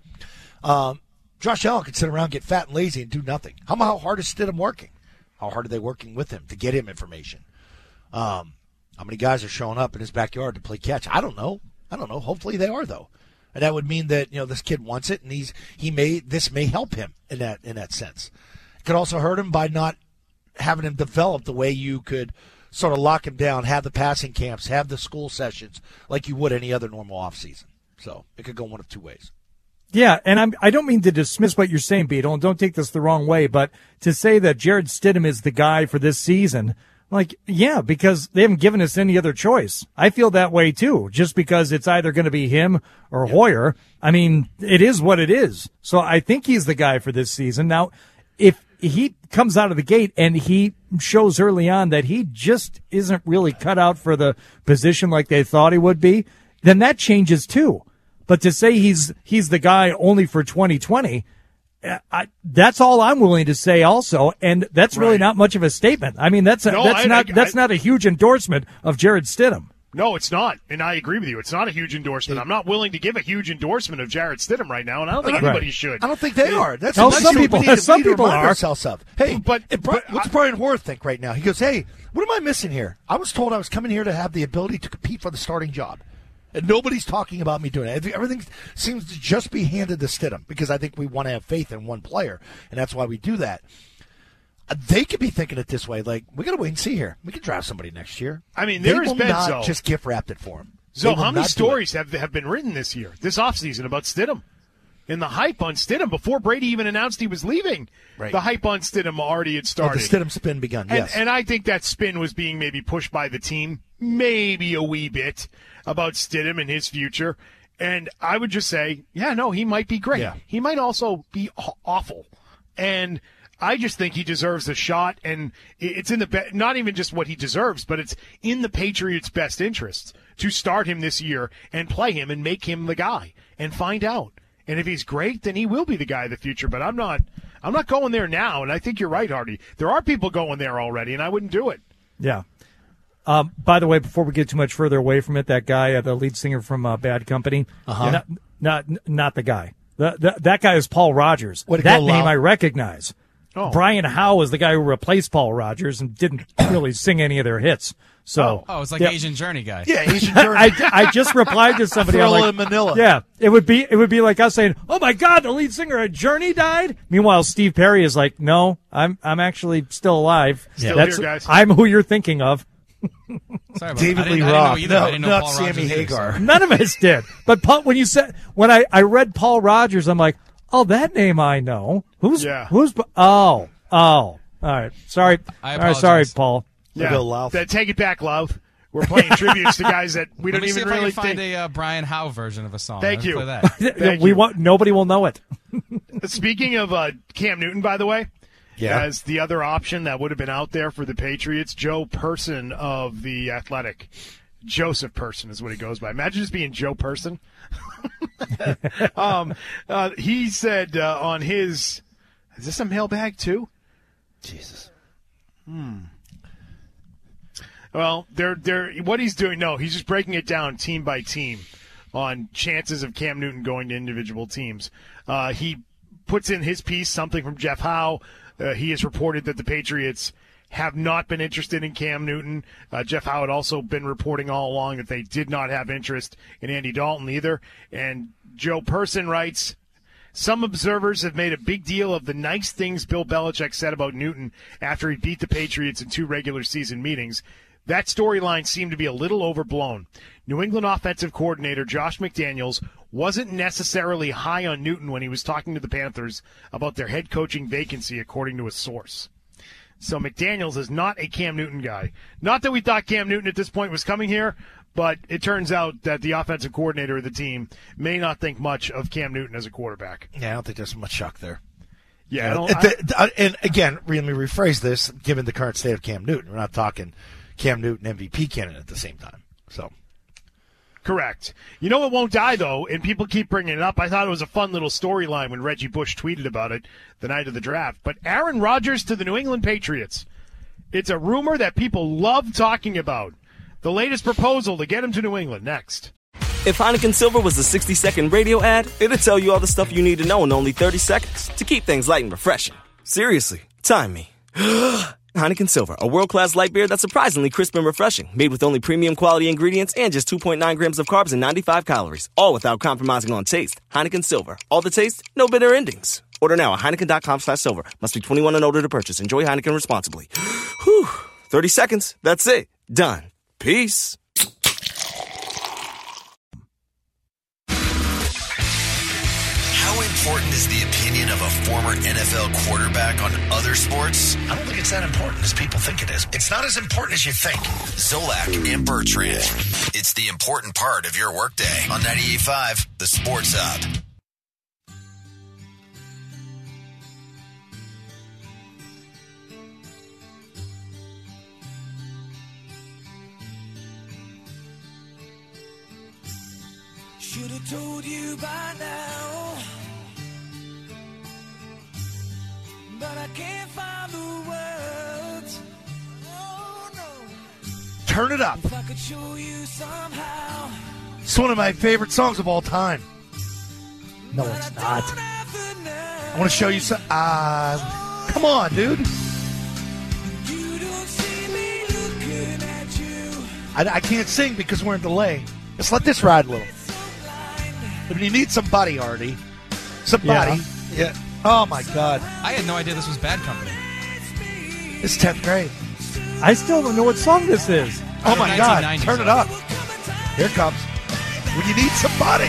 Speaker 4: Josh Allen could sit around, get fat and lazy, and do nothing. How hard is Stidham working? How hard are they working with him to get him information? How many guys are showing up in his backyard to play catch? I don't know. Hopefully they are, though. And that would mean that, you know, this kid wants it, and this may help him in that sense. It could also hurt him by not having him develop the way you could sort of lock him down, have the passing camps, have the school sessions like you would any other normal offseason. So it could go one of two ways.
Speaker 7: Yeah, and I don't mean to dismiss what you're saying, Beetle, and don't take this the wrong way, but to say that Jared Stidham is the guy for this season, like, yeah, because they haven't given us any other choice. I feel that way, too, just because it's either going to be him or Hoyer. I mean, it is what it is. So I think he's the guy for this season. Now, if he comes out of the gate and he shows early on that he just isn't really cut out for the position like they thought he would be, then that changes, too. But to say he's the guy only for 2020, that's all I'm willing to say also, and that's really not much of a statement. I mean, that's not a huge endorsement of Jared Stidham.
Speaker 5: No, it's not, and I agree with you. It's not a huge endorsement. I'm not willing to give a huge endorsement of Jared Stidham right now, and I don't think anybody should.
Speaker 4: I don't think they are. That's
Speaker 7: No,
Speaker 4: what
Speaker 7: some
Speaker 4: we
Speaker 7: people-
Speaker 4: need to
Speaker 7: some people
Speaker 4: remind
Speaker 7: are.
Speaker 4: ourselves of. Hey, what's Brian Hoyer think right now? He goes, hey, what am I missing here? I was told I was coming here to have the ability to compete for the starting job. And nobody's talking about me doing it. Everything seems to just be handed to Stidham because I think we want to have faith in one player, and that's why we do that. They could be thinking it this way, like, we got to wait and see here. We can draft somebody next year.
Speaker 5: I mean,
Speaker 4: they
Speaker 5: there has
Speaker 4: will
Speaker 5: been
Speaker 4: not just gift wrapped it for him.
Speaker 5: So how many stories have been written this offseason about Stidham? And the hype on Stidham, before Brady even announced he was leaving, the hype on Stidham already had started.
Speaker 4: The Stidham spin begun, yes.
Speaker 5: And I think that spin was being maybe pushed by the team, maybe a wee bit, about Stidham and his future. And I would just say, yeah, no, he might be great.
Speaker 4: Yeah.
Speaker 5: He might also be awful. And I just think he deserves a shot, and it's in the not even just what he deserves, but it's in the Patriots' best interests to start him this year and play him and make him the guy and find out. And if he's great, then he will be the guy of the future. But I'm not going there now, and I think you're right, Hardy. There are people going there already, and I wouldn't do it.
Speaker 7: Yeah. By the way, before we get too much further away from it, that guy, the lead singer from Bad Company, not the guy. That guy is Paul Rogers. That name I recognize.
Speaker 5: Oh.
Speaker 7: Brian Howe is the guy who replaced Paul Rogers and didn't really sing any of their hits. So,
Speaker 6: it's like Asian Journey guy.
Speaker 4: Yeah, Asian Journey.
Speaker 7: I just replied to somebody. I'm
Speaker 4: Thriller
Speaker 7: like,
Speaker 4: in Manila.
Speaker 7: Yeah, it would be like us saying, "Oh my God, the lead singer of Journey died." Meanwhile, Steve Perry is like, "No, I'm actually still alive.
Speaker 5: Still here, guys.
Speaker 7: I'm who you're thinking of."
Speaker 6: Sorry about
Speaker 4: David
Speaker 6: that.
Speaker 4: Lee
Speaker 6: I
Speaker 4: Roth.
Speaker 6: didn't know either. I didn't know
Speaker 4: not
Speaker 6: Paul
Speaker 4: Sammy
Speaker 6: Rogers either, so-
Speaker 4: Hagar.
Speaker 7: None of us did. But when I read Paul Rogers, I'm like, "Oh, that name I know. Who's? Oh, all right. Sorry.
Speaker 6: I
Speaker 7: All right, sorry,
Speaker 6: apologize.
Speaker 7: Paul.
Speaker 5: Yeah,
Speaker 4: Go, Louth.
Speaker 5: take it back, Love. We're playing tributes to guys that we
Speaker 6: Let
Speaker 5: don't
Speaker 6: me see
Speaker 5: even
Speaker 6: if I
Speaker 5: really
Speaker 6: can find
Speaker 5: think.
Speaker 6: a Brian Howe version of a song.
Speaker 5: Thank
Speaker 6: Let's
Speaker 5: you.
Speaker 6: Play that.
Speaker 5: Thank you.
Speaker 7: Nobody will know it.
Speaker 5: Speaking of Cam Newton, by the way,
Speaker 4: Yeah.
Speaker 5: as the other option that would have been out there for the Patriots, Joe Person of The Athletic. Joseph Person is what he goes by. Imagine just being Joe Person. He said on his – is this a mailbag too?
Speaker 4: Jesus.
Speaker 5: Well, they're what he's doing. No, he's just breaking it down team by team on chances of Cam Newton going to individual teams. He puts in his piece something from Jeff Howe. He has reported that the Patriots have not been interested in Cam Newton. Jeff Howe had also been reporting all along that they did not have interest in Andy Dalton either. And Joe Person writes, some observers have made a big deal of the nice things Bill Belichick said about Newton after he beat the Patriots in 2 regular season meetings. That storyline seemed to be a little overblown. New England offensive coordinator Josh McDaniels wasn't necessarily high on Newton when he was talking to the Panthers about their head coaching vacancy, according to a source. So McDaniels is not a Cam Newton guy. Not that we thought Cam Newton at this point was coming here, but it turns out that the offensive coordinator of the team may not think much of Cam Newton as a quarterback.
Speaker 4: Yeah, I don't think there's much shock there.
Speaker 5: Yeah,
Speaker 4: and again, let me rephrase this, given the current state of Cam Newton. We're not talking Cam Newton MVP candidate at the same time. So,
Speaker 5: correct. You know what won't die, though, and people keep bringing it up. I thought it was a fun little storyline when Reggie Bush tweeted about it the night of the draft. But Aaron Rodgers to the New England Patriots. It's a rumor that people love talking about. The latest proposal to get him to New England. Next.
Speaker 8: If Heineken Silver was a 60-second radio ad, it'd tell you all the stuff you need to know in only 30 seconds to keep things light and refreshing. Seriously, time me. Heineken Silver, a world-class light beer that's surprisingly crisp and refreshing, made with only premium quality ingredients and just 2.9 grams of carbs and 95 calories, all without compromising on taste. Heineken Silver, all the taste, no bitter endings. Order now at Heineken.com/silver. Must be 21 and older to purchase. Enjoy Heineken responsibly. Whew. 30 seconds, that's it. Done. Peace.
Speaker 9: How important is the opinion of a former NFL quarterback on other sports? I don't think it's that important as people think it is. It's not as important as you think. Zolak and Bertrand. It's the important part of your workday on 98.5, The Sports Hub.
Speaker 10: Should have told you by now, but I can't find the words. Oh no.
Speaker 4: Turn it up.
Speaker 10: If I could show you somehow.
Speaker 4: It's one of my favorite songs of all time.
Speaker 7: No, it's not.
Speaker 4: I want to show you some. Come on, dude.
Speaker 10: You don't see me looking at you.
Speaker 4: I can't sing because we're in delay. Just let this ride a little. If you need somebody, Artie. Somebody. Yeah. Oh, my God.
Speaker 6: I had no idea this was Bad Company.
Speaker 4: It's 10th grade.
Speaker 7: I still don't know what song this is.
Speaker 4: Oh, my God.
Speaker 6: 1990s,
Speaker 4: Turn it up. Here it comes. When you need somebody.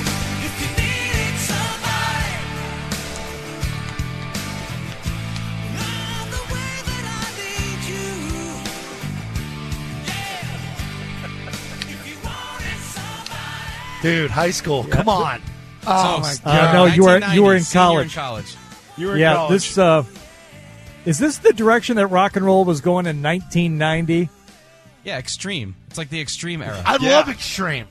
Speaker 4: Dude, high school. Come on. Oh, my God.
Speaker 7: No, you were in
Speaker 6: senior
Speaker 7: college.
Speaker 5: You were in college.
Speaker 7: Is this the direction that rock and roll was going in 1990?
Speaker 6: Yeah, Extreme. It's like the Extreme era.
Speaker 4: I love Extreme.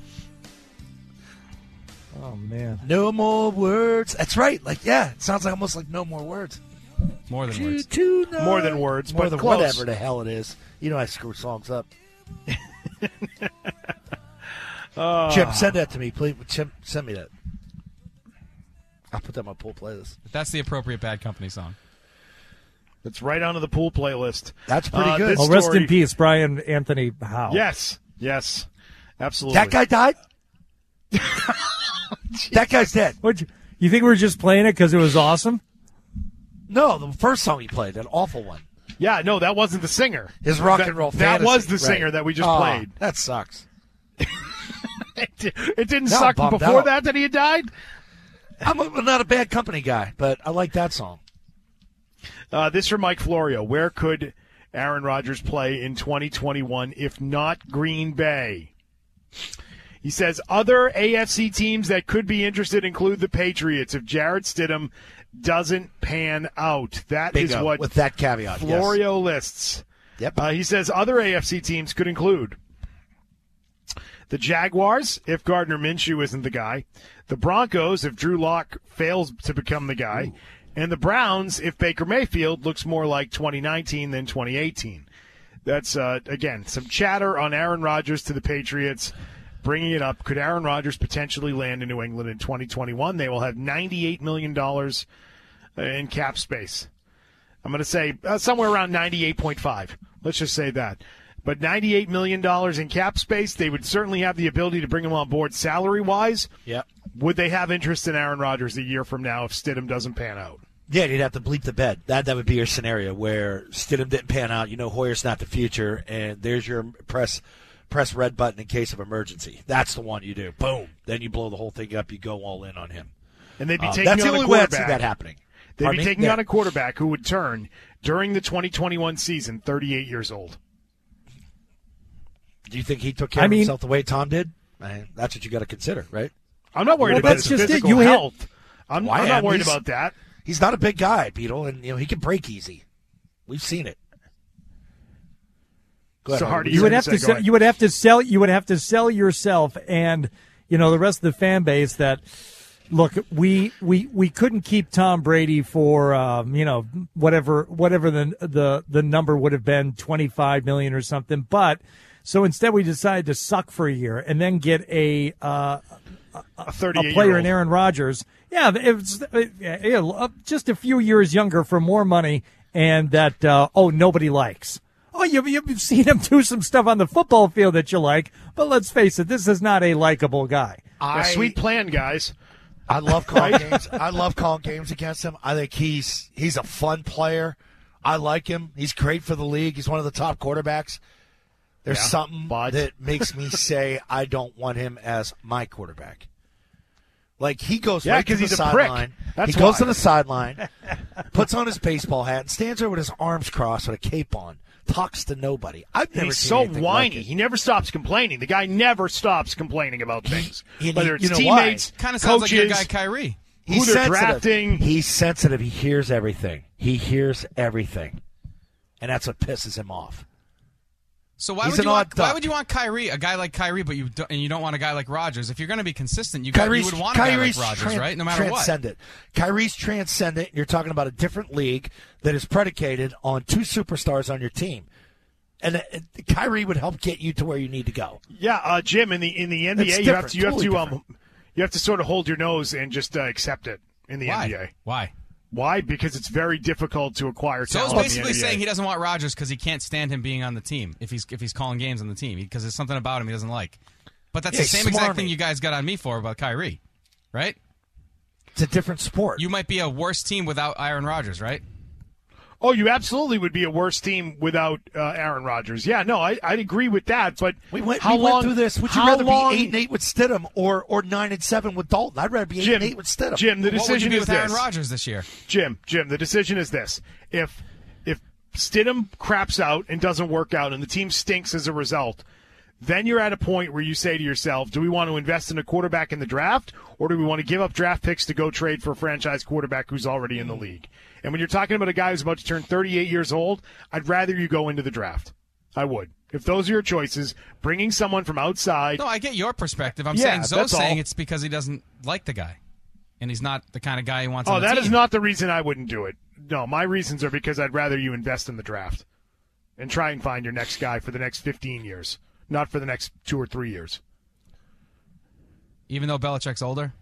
Speaker 7: Oh, man.
Speaker 4: No more words. That's right. Like, yeah, it sounds like almost like no more words.
Speaker 6: More than words.
Speaker 5: More than words,
Speaker 4: More
Speaker 5: but
Speaker 4: than
Speaker 5: close.
Speaker 4: whatever the hell it is. You know I screw songs up. Chip, send that to me, please. Chip, send me that. I'll put that on my pool playlist.
Speaker 6: That's the appropriate Bad Company song.
Speaker 5: It's right onto the pool playlist.
Speaker 4: That's pretty good.
Speaker 7: Oh, rest in peace, Brian Anthony Howe.
Speaker 5: Yes, absolutely.
Speaker 4: That guy died? That guy's dead.
Speaker 7: You think we were just playing it because it was awesome?
Speaker 4: No, the first song he played, that awful one.
Speaker 5: Yeah, no, that wasn't the singer.
Speaker 4: His rock and roll fantasy.
Speaker 5: That was the singer
Speaker 4: Right.
Speaker 5: that we just played.
Speaker 4: That sucks.
Speaker 5: It didn't
Speaker 4: Now
Speaker 5: suck
Speaker 4: I'm bummed
Speaker 5: before
Speaker 4: out.
Speaker 5: that he had died?
Speaker 4: I'm not a Bad Company guy, but I like that song.
Speaker 5: This from Mike Florio. Where could Aaron Rodgers play in 2021 if not Green Bay? He says other AFC teams that could be interested include the Patriots if Jarrett Stidham doesn't pan out. That is
Speaker 4: Bingo,
Speaker 5: what
Speaker 4: with that caveat.
Speaker 5: Florio lists.
Speaker 4: Yep.
Speaker 5: He says other AFC teams could include the Jaguars if Gardner Minshew isn't the guy, the Broncos if Drew Lock fails to become the guy, and the Browns if Baker Mayfield looks more like 2019 than 2018. That's, again, some chatter on Aaron Rodgers to the Patriots. Bringing it up, could Aaron Rodgers potentially land in New England in 2021? They will have $98 million in cap space. I'm going to say somewhere around 98.5. Let's just say that. But $98 million in cap space, they would certainly have the ability to bring him on board salary-wise.
Speaker 4: Yep.
Speaker 5: Would they have interest in Aaron Rodgers a year from now if Stidham doesn't pan out?
Speaker 4: Yeah, you'd have to bleep the bed. That would be your scenario where Stidham didn't pan out. You know Hoyer's not the future, and there's your press red button in case of emergency. That's the one you do. Boom. Then you blow the whole thing up. You go all in on him.
Speaker 5: And they'd be taking
Speaker 4: that's
Speaker 5: on
Speaker 4: the
Speaker 5: a
Speaker 4: only way I'd
Speaker 5: quarterback.
Speaker 4: see that happening.
Speaker 5: They'd
Speaker 4: Pardon
Speaker 5: be
Speaker 4: me?
Speaker 5: taking
Speaker 4: Yeah.
Speaker 5: on a quarterback who would turn during the 2021 season 38 years old.
Speaker 4: Do you think he took care of himself the way Tom did? That's what you got to consider, right?
Speaker 5: I'm not worried about his physical health. I'm not worried about that.
Speaker 4: He's not a big guy, Beetle, and he can break easy. We've seen it. Go ahead,
Speaker 5: So Hardy,
Speaker 7: You would have to sell yourself and the rest of the fan base that look, we couldn't keep Tom Brady for whatever the number would have been, $25 million or something, but so instead we decided to suck for a year and then get a player in Aaron Rodgers. Yeah, it was just a few years younger for more money, and that nobody likes. Oh, you've seen him do some stuff on the football field that you like, but let's face it, this is not a likable guy.
Speaker 5: A sweet plan, guys.
Speaker 4: I love calling games. I love calling games against him. I think he's a fun player. I like him. He's great for the league. He's one of the top quarterbacks. There's something that makes me say I don't want him as my quarterback. Like, he goes right to the sideline. He goes to the sideline, puts on his baseball hat, and stands there with his arms crossed with a cape on. Talks to nobody.
Speaker 5: He's so whiny. He never stops complaining. The guy never stops complaining about things. Whether it's teammates,
Speaker 6: kind of
Speaker 5: coaches,
Speaker 6: sounds like your guy Kyrie.
Speaker 5: Who they're drafting.
Speaker 4: He's sensitive. He hears everything. And that's what pisses him off.
Speaker 6: So why would you want Kyrie, a guy like Kyrie, but you don't want a guy like Rodgers? If you're going to be consistent, you would want a guy like Rodgers, right? No matter
Speaker 4: transcendent. Kyrie's transcendent. You're talking about a different league that is predicated on two superstars on your team, and Kyrie would help get you to where you need to go.
Speaker 5: Yeah, Jim. In the NBA, you have to sort of hold your nose and just accept it. In the NBA, Why? Because it's very difficult to acquire talent.
Speaker 6: So he's basically saying he doesn't want Rodgers because he can't stand him being on the team if he's calling games on the team because there's something about him he doesn't like. But that's the same exact thing you guys got on me for about Kyrie, right?
Speaker 4: It's a different sport.
Speaker 6: You might be a worse team without Aaron Rodgers, right?
Speaker 5: Oh, you absolutely would be a worse team without Aaron Rodgers. Yeah, no, I'd agree with that. But
Speaker 4: we went through this. Would you rather be 8-8 with Stidham or 9-7 with Dalton? I'd rather be 8-8 with Stidham.
Speaker 5: Jim, the decision is
Speaker 6: with Aaron Rodgers this year.
Speaker 5: Jim, the decision is this: if Stidham craps out and doesn't work out, and the team stinks as a result, then you're at a point where you say to yourself, do we want to invest in a quarterback in the draft, or do we want to give up draft picks to go trade for a franchise quarterback who's already in the league? And when you're talking about a guy who's about to turn 38 years old, I'd rather you go into the draft. I would. If those are your choices, bringing someone from outside.
Speaker 6: No, I get your perspective. I'm saying Zoe's saying it's because he doesn't like the guy, and he's not the kind of guy he wants on the team.
Speaker 5: That is not the reason I wouldn't do it. No, my reasons are because I'd rather you invest in the draft and try and find your next guy for the next 15 years, not for the next 2 or 3 years.
Speaker 6: Even though Belichick's older?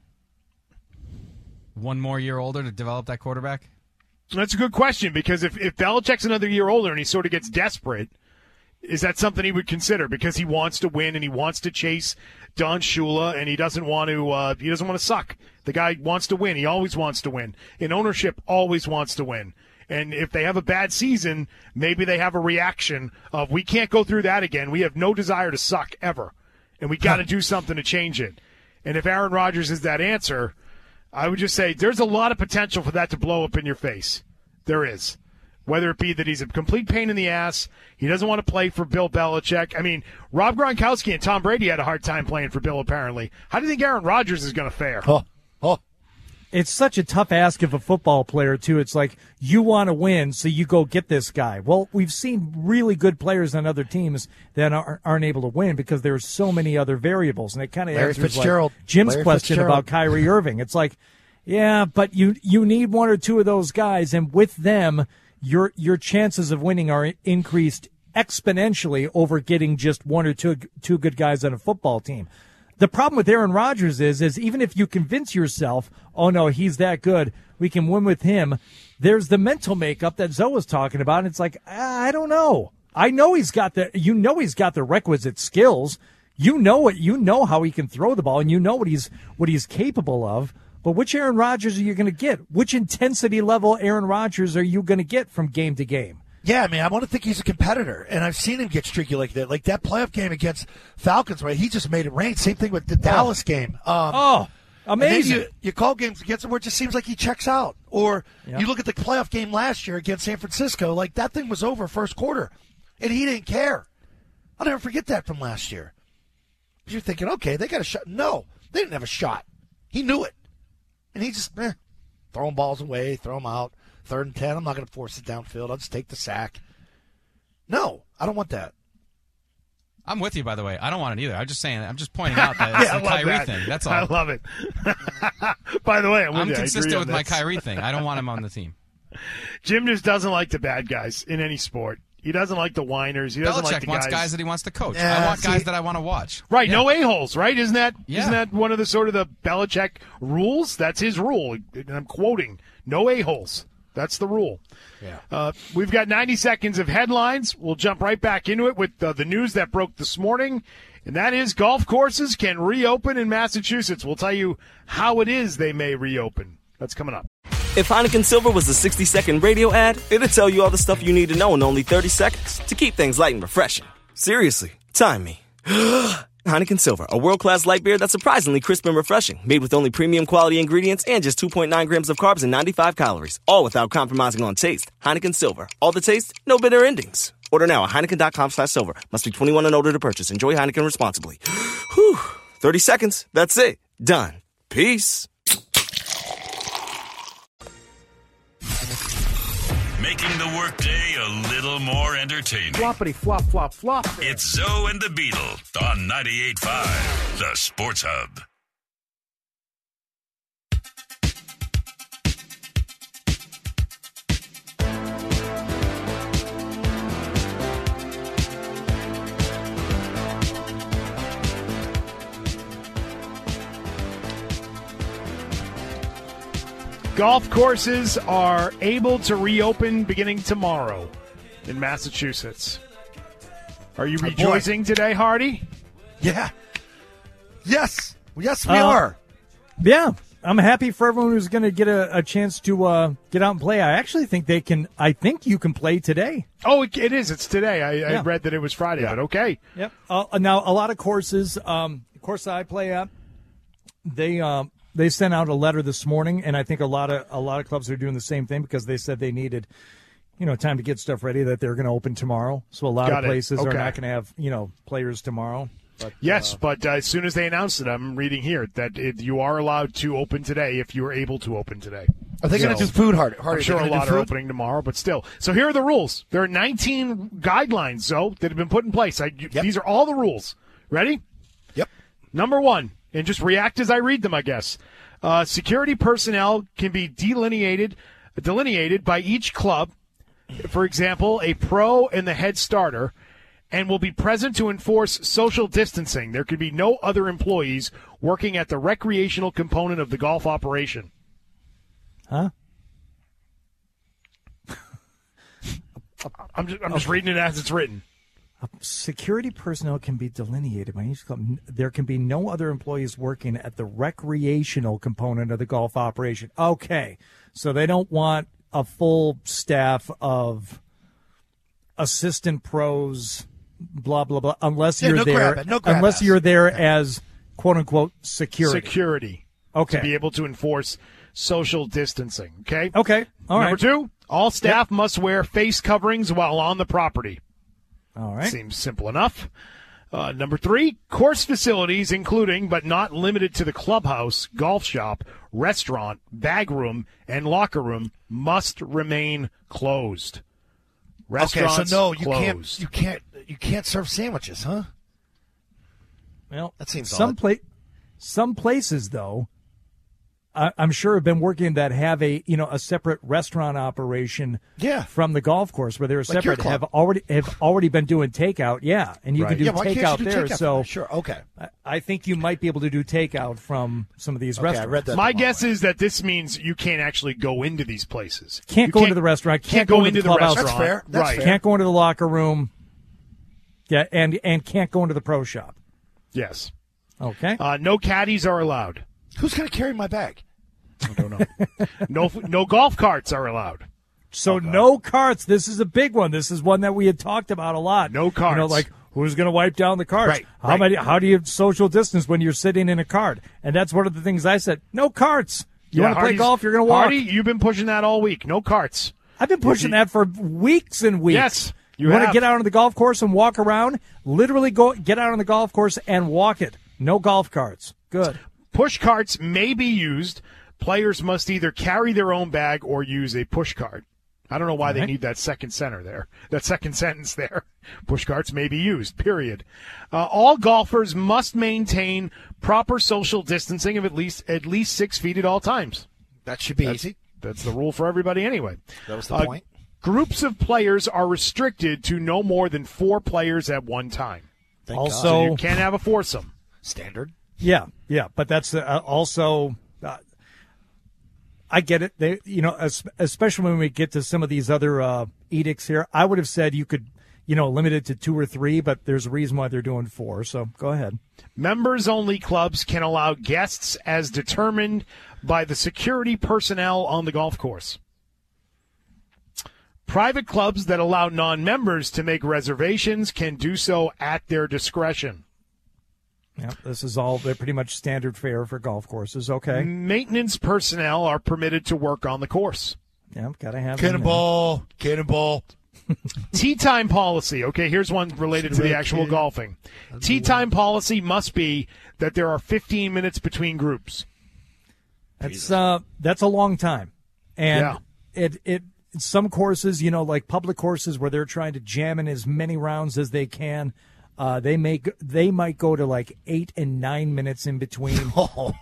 Speaker 6: One more year older to develop that quarterback?
Speaker 5: That's a good question, because if Belichick's another year older and he sort of gets desperate, is that something he would consider? Because he wants to win and he wants to chase Don Shula and he doesn't want to suck. The guy wants to win. He always wants to win. And ownership always wants to win. And if they have a bad season, maybe they have a reaction of, we can't go through that again. We have no desire to suck ever. And we got to do something to change it. And if Aaron Rodgers is that answer, I would just say there's a lot of potential for that to blow up in your face. There is. Whether it be that he's a complete pain in the ass, he doesn't want to play for Bill Belichick. I mean, Rob Gronkowski and Tom Brady had a hard time playing for Bill, apparently. How do you think Aaron Rodgers is going to fare?
Speaker 7: It's such a tough ask of a football player, too. It's like, you want to win, so you go get this guy. Well, we've seen really good players on other teams that aren't able to win because there's so many other variables. And it kind of answers like Jim's question about Kyrie Irving. It's like, yeah, but you need one or two of those guys, and with them, your chances of winning are increased exponentially over getting just one or two good guys on a football team. The problem with Aaron Rodgers is even if you convince yourself, oh no, he's that good, we can win with him, there's the mental makeup that Zoe was talking about, and it's like, I don't know. I know he's got the requisite skills. You know how he can throw the ball, and you know what he's capable of. But which Aaron Rodgers are you going to get? Which intensity level Aaron Rodgers are you going to get from game to game?
Speaker 4: Yeah, I mean, I want to think he's a competitor, and I've seen him get streaky like that. Like that playoff game against Falcons, right? He just made it rain. Same thing with the Dallas game.
Speaker 7: Amazing.
Speaker 4: And then you call games against him where it just seems like he checks out. Or you look at the playoff game last year against San Francisco, like that thing was over first quarter, and he didn't care. I'll never forget that from last year. You're thinking, okay, they got a shot. No, they didn't have a shot. He knew it. And he just, throwing balls away, throw them out. 3rd and 10, I'm not going to force it downfield. I'll just take the sack. No, I don't want that.
Speaker 6: I'm with you, by the way. I don't want it either. I'm just pointing out that it's a Kyrie thing. That's all.
Speaker 5: I love it. By the way, I'm
Speaker 6: consistent with my Kyrie thing. I don't want him on the team.
Speaker 5: Jim just doesn't like the bad guys in any sport. He doesn't like the whiners. He doesn't like the
Speaker 6: wants guys that he wants to coach. I want guys that I want to watch.
Speaker 5: Right, no a-holes, right? Isn't that one of the sort of the Belichick rules? That's his rule. And I'm quoting, no a-holes. That's the rule.
Speaker 4: Yeah.
Speaker 5: We've got 90 seconds of headlines. We'll jump right back into it with the news that broke this morning, and that is golf courses can reopen in Massachusetts. We'll tell you how it is they may reopen. That's coming up.
Speaker 8: If Heineken Silver was a 60-second radio ad, it'd tell you all the stuff you need to know in only 30 seconds to keep things light and refreshing. Seriously, time me. Heineken Silver, a world-class light beer that's surprisingly crisp and refreshing, made with only premium quality ingredients and just 2.9 grams of carbs and 95 calories, all without compromising on taste. Heineken Silver, all the taste, no bitter endings. Order now at Heineken.com/silver. Must be 21 and older to purchase. Enjoy Heineken responsibly. Whew, 30 seconds, that's it. Done. Peace.
Speaker 3: Making the workday a little more entertaining.
Speaker 5: Floppity flop flop flop.
Speaker 3: It's Zoe and the Beetle on 98.5, the Sports Hub.
Speaker 5: Golf courses are able to reopen beginning tomorrow in Massachusetts. Are you rejoicing today, Hardy?
Speaker 4: Yeah. Yes, we are.
Speaker 7: Yeah, I'm happy for everyone who's going to get a chance to get out and play. I actually think they can. I think you can play today.
Speaker 5: Oh, it is. It's today. I read that it was Friday, but okay.
Speaker 7: Yep. Now, a lot of courses, the course that I play at, they sent out a letter this morning, and I think a lot of clubs are doing the same thing because they said they needed, time to get stuff ready that they're going to open tomorrow. So a lot of places are not going to have, players tomorrow. But,
Speaker 5: yes, but as soon as they announced it, I'm reading here that you are allowed to open today if you are able to open today.
Speaker 4: Are they going to do food hard?
Speaker 5: I'm sure a lot are opening tomorrow, but still. So here are the rules. There are 19 guidelines, that have been put in place. These are all the rules. Ready?
Speaker 4: Yep.
Speaker 5: Number 1. And just react as I read them, I guess. Security personnel can be delineated by each club, for example, a pro and the head starter, and will be present to enforce social distancing. There can be no other employees working at the recreational component of the golf operation.
Speaker 7: Huh?
Speaker 5: I'm just reading it as it's written.
Speaker 7: Security personnel can be delineated by each club. There can be no other employees working at the recreational component of the golf operation. Okay, so they don't want a full staff of assistant pros, blah blah blah, unless you're there. Unless you're there as quote unquote security.
Speaker 5: Security.
Speaker 7: Okay.
Speaker 5: To be able to enforce social distancing. Okay.
Speaker 7: Okay. All right.
Speaker 5: Number 2, all staff must wear face coverings while on the property.
Speaker 7: All right.
Speaker 5: Seems simple enough. Number 3, course facilities, including but not limited to the clubhouse, golf shop, restaurant, bag room, and locker room, must remain closed. Restaurants
Speaker 4: okay, so no,
Speaker 5: closed.
Speaker 4: you can't serve sandwiches, huh?
Speaker 7: Well,
Speaker 4: that seems
Speaker 7: some places though. I'm sure have been working that have a separate restaurant operation from the golf course where they're separate have already been doing takeout and you can do takeout there so
Speaker 4: sure okay
Speaker 7: I think you might be able to do takeout from some of these restaurants.
Speaker 4: I read that
Speaker 5: my guess is that this means you can't actually go into these places.
Speaker 7: Can't go into the restaurant, can't go into the clubhouse.
Speaker 5: Restaurant.
Speaker 4: That's fair.
Speaker 7: Can't go into the locker room. Yeah, and can't go into the pro shop.
Speaker 5: Yes.
Speaker 7: Okay.
Speaker 5: No caddies are allowed.
Speaker 4: Who's going to carry my bag?
Speaker 5: I don't know. No golf carts are allowed.
Speaker 7: So no carts. This is a big one. This is one that we had talked about a lot.
Speaker 5: No carts.
Speaker 7: Like who's going to wipe down the carts?
Speaker 4: Right.
Speaker 7: How do you social distance when you're sitting in a cart? And that's one of the things I said. No carts. You want to play golf? You're going to walk.
Speaker 5: Hardy, you've been pushing that all week. No carts.
Speaker 7: I've been pushing that for weeks and weeks.
Speaker 5: Yes.
Speaker 7: You want to get out on the golf course and walk around? Literally get out on the golf course and walk it. No golf carts. Good.
Speaker 5: Push carts may be used. Players must either carry their own bag or use a push cart. I don't know why they need that second sentence there. Push carts may be used, period. All golfers must maintain proper social distancing of at least 6 feet at all times.
Speaker 4: That should be easy.
Speaker 5: That's the rule for everybody anyway.
Speaker 4: That was the point.
Speaker 5: Groups of players are restricted to no more than 4 players at one time.
Speaker 7: So
Speaker 5: you can't have a foursome.
Speaker 4: Standard.
Speaker 7: Yeah, but that's also... I get it. They, especially when we get to some of these other edicts here, I would have said you could, limit it to 2 or 3, but there's a reason why they're doing 4. So go ahead.
Speaker 5: Members-only clubs can allow guests as determined by the security personnel on the golf course. Private clubs that allow non-members to make reservations can do so at their discretion.
Speaker 7: Yeah, this is all pretty much standard fare for golf courses. Okay.
Speaker 5: Maintenance personnel are permitted to work on the course.
Speaker 7: Yeah, gotta have them
Speaker 4: Cannonball.
Speaker 5: Tee time policy. Okay, here's one related to the actual golfing. Tee time policy must be that there are 15 minutes between groups.
Speaker 7: That's a long time, and it some courses, like public courses where they're trying to jam in as many rounds as they can. They might go to like 8 and 9 minutes in between.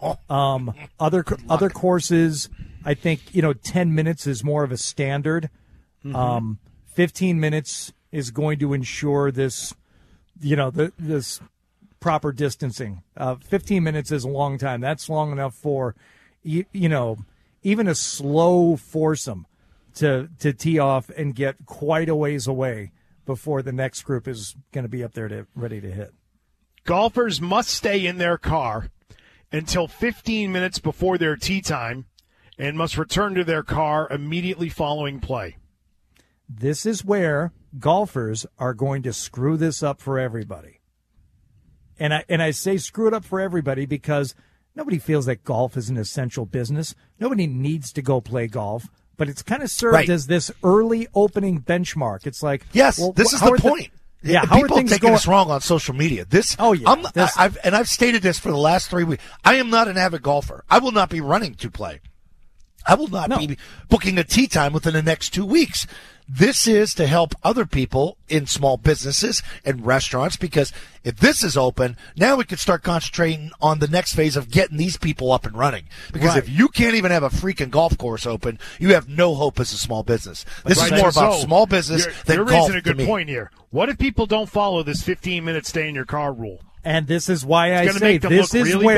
Speaker 7: Other courses, I think 10 minutes is more of a standard. 15 minutes is going to ensure this, this proper distancing. 15 minutes is a long time. That's long enough for, even a slow foursome to tee off and get quite a ways away before the next group is going to be up there ready to hit.
Speaker 5: Golfers must stay in their car until 15 minutes before their tee time and must return to their car immediately following play.
Speaker 7: This is where golfers are going to screw this up for everybody. And I say screw it up for everybody because nobody feels that golf is an essential business. Nobody needs to go play golf. But it's kind of served as this early opening benchmark. It's like,
Speaker 4: yes, this is the point.
Speaker 7: How
Speaker 4: people
Speaker 7: are things
Speaker 4: taking
Speaker 7: going?
Speaker 4: this wrong on social media. I've stated this for the last 3 weeks. I am not an avid golfer. I will not be running to play. I will not be booking a tee time within the next 2 weeks. This is to help other people in small businesses and restaurants, because if this is open, now we can start concentrating on the next phase of getting these people up and running. Because if you can't even have a freaking golf course open, you have no hope as a small business. This is more about small business than golf.
Speaker 5: You're raising a good point here. What if people don't follow this 15-minute stay in your car rule?
Speaker 7: And this is why I say this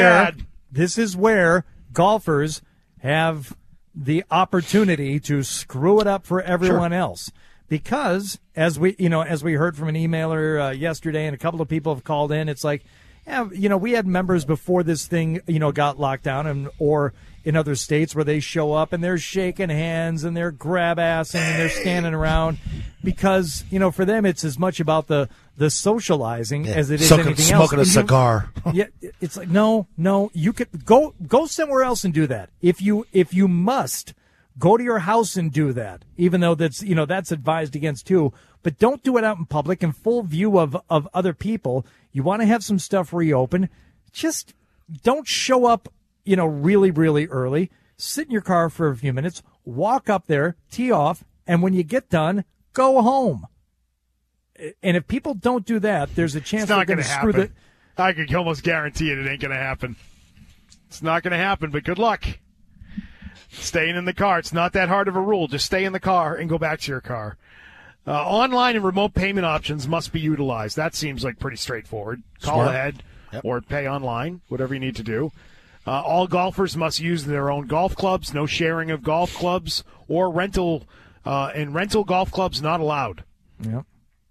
Speaker 7: is where golfers have the opportunity to screw it up for everyone else, because as we heard from an emailer yesterday, and a couple of people have called in, it's like, we had members before this thing, got locked down, or in other states where they show up and they're shaking hands and they're grab-assing and they're standing around, because, for them it's as much about the socializing as it is anything else.
Speaker 4: Smoking a cigar.
Speaker 7: It's like, no, you could go somewhere else and do that. If you must, go to your house and do that, even though that's advised against too. But don't do it out in public in full view of other people. You want to have some stuff reopen. Just don't show up, really, really early. Sit in your car for a few minutes, walk up there, tee off, and when you get done, go home. And if people don't do that, there's a chance they're going to screw the.
Speaker 5: I could almost guarantee it ain't going to happen. It's not going to happen, but good luck. Staying in the car. It's not that hard of a rule. Just stay in the car and go back to your car. Online and remote payment options must be utilized. That seems like pretty straightforward. Call ahead or pay online, whatever you need to do. All golfers must use their own golf clubs. No sharing of golf clubs or rental golf clubs not allowed.
Speaker 7: Yep.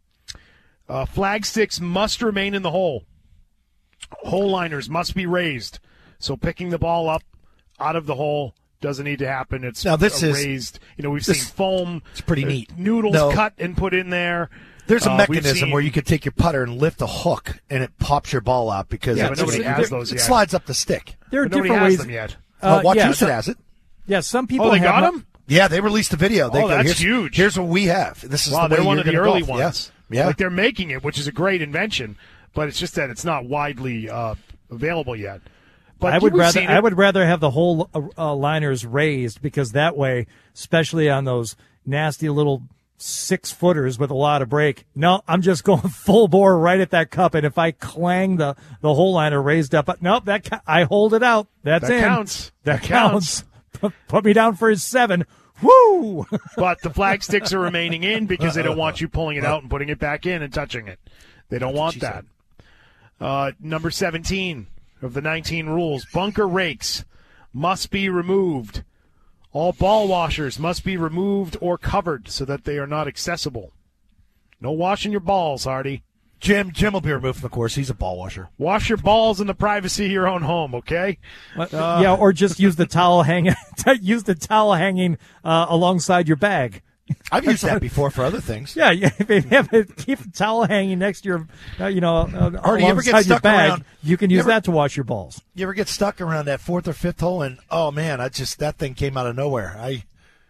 Speaker 5: Flag sticks must remain in the hole. Hole liners must be raised. So picking the ball up out of the hole doesn't need to happen. It's raised. We've seen foam.
Speaker 4: It's pretty neat.
Speaker 5: Noodles cut and put in there.
Speaker 4: There's a mechanism where you can take your putter and lift a hook, and it pops your ball out because
Speaker 5: but nobody has those yet.
Speaker 4: It slides up the stick.
Speaker 7: There are
Speaker 5: nobody
Speaker 7: different
Speaker 5: has
Speaker 7: ways.
Speaker 5: them yet.
Speaker 4: Wachusett has it.
Speaker 7: Yeah, some people
Speaker 5: they
Speaker 7: have
Speaker 5: got them?
Speaker 4: Yeah, they released a video.
Speaker 5: That's huge.
Speaker 4: Here's what we have. This is
Speaker 5: they're one of the early
Speaker 4: golf.
Speaker 5: ones.
Speaker 4: Yeah.
Speaker 5: Like they're making it, which is a great invention, but it's just that it's not widely available yet. But
Speaker 7: I would rather have the whole liners raised, because that way, especially on those nasty little 6-footers with a lot of break. No, I'm just going full bore right at that cup, and if I clang the whole liner raised up, nope, I hold it out. That
Speaker 5: counts.
Speaker 7: That counts. Put me down for his 7. Woo!
Speaker 5: But the flag sticks are remaining in because they don't want you pulling it out and putting it back in and touching it. They don't want that. Number 17 of the 19 rules, bunker rakes must be removed. All ball washers must be removed or covered so that they are not accessible. No washing your balls, Hardy.
Speaker 4: Jim will be removed from the course. He's a ball washer.
Speaker 5: Wash your balls in the privacy of your own home, okay?
Speaker 7: Yeah, or just use the towel hanging. Use the towel hanging alongside your bag.
Speaker 4: I've used that before for other things.
Speaker 7: Yeah. If you have keep a towel hanging next to your,
Speaker 4: Or you ever get
Speaker 7: alongside your
Speaker 4: stuck
Speaker 7: bag,
Speaker 4: around?
Speaker 7: you can use that to wash your balls.
Speaker 4: You ever get stuck around that fourth or fifth hole, and oh man, that thing came out of nowhere. I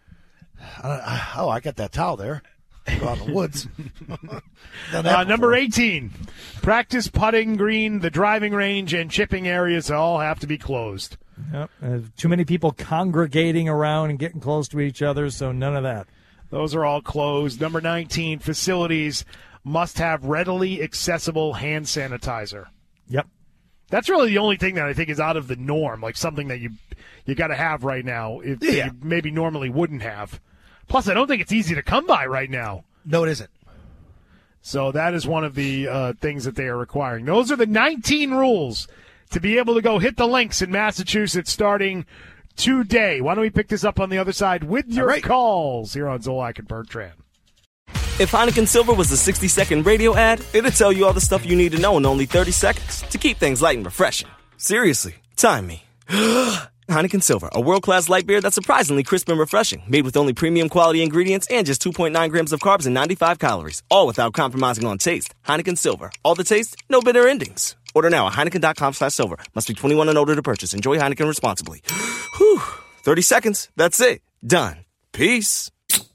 Speaker 4: got that towel there. Out in the woods.
Speaker 5: Number 18, practice putting green, the driving range, and chipping areas all have to be closed.
Speaker 7: Yep. Too many people congregating around and getting close to each other, so none of that.
Speaker 5: Those are all closed. Number 19, facilities must have readily accessible hand sanitizer.
Speaker 7: Yep.
Speaker 5: That's really the only thing that I think is out of the norm, like something that you got to have right now that you maybe normally wouldn't have. Plus, I don't think it's easy to come by right now.
Speaker 4: No, it isn't.
Speaker 5: So that is one of the things that they are requiring. Those are the 19 rules to be able to go hit the links in Massachusetts starting today. Why don't we pick this up on the other side with your calls here on Zolak and Bertrand.
Speaker 8: If Heineken Silver was a 60-second radio ad, it'd tell you all the stuff you need to know in only 30 seconds to keep things light and refreshing. Seriously, time me. Heineken Silver, a world-class light beer that's surprisingly crisp and refreshing, made with only premium quality ingredients and just 2.9 grams of carbs and 95 calories, all without compromising on taste. Heineken Silver, all the taste, no bitter endings. Order now at Heineken.com/silver. Must be 21 and older to purchase. Enjoy Heineken responsibly. Whew, 30 seconds, that's it. Done. Peace.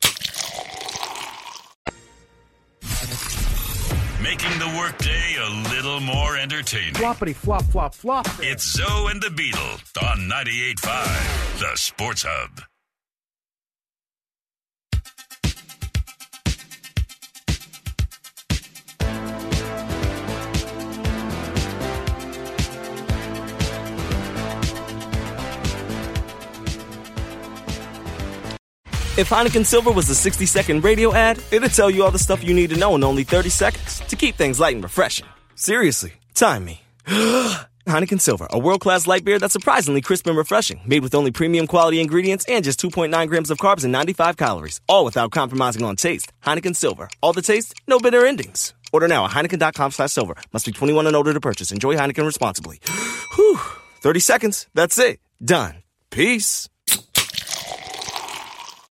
Speaker 3: Making the workday a little more entertaining.
Speaker 5: Floppity flop flop flop.
Speaker 3: It's Zoe and the Beetle on 98.5, the Sports Hub.
Speaker 8: If Heineken Silver was a 60-second radio ad, it'd tell you all the stuff you need to know in only 30 seconds to keep things light and refreshing. Seriously, time me. Heineken Silver, a world-class light beer that's surprisingly crisp and refreshing, made with only premium quality ingredients and just 2.9 grams of carbs and 95 calories, all without compromising on taste. Heineken Silver, all the taste, no bitter endings. Order now at Heineken.com/silver. Must be 21 and older to purchase. Enjoy Heineken responsibly. Whew, 30 seconds, that's it. Done. Peace.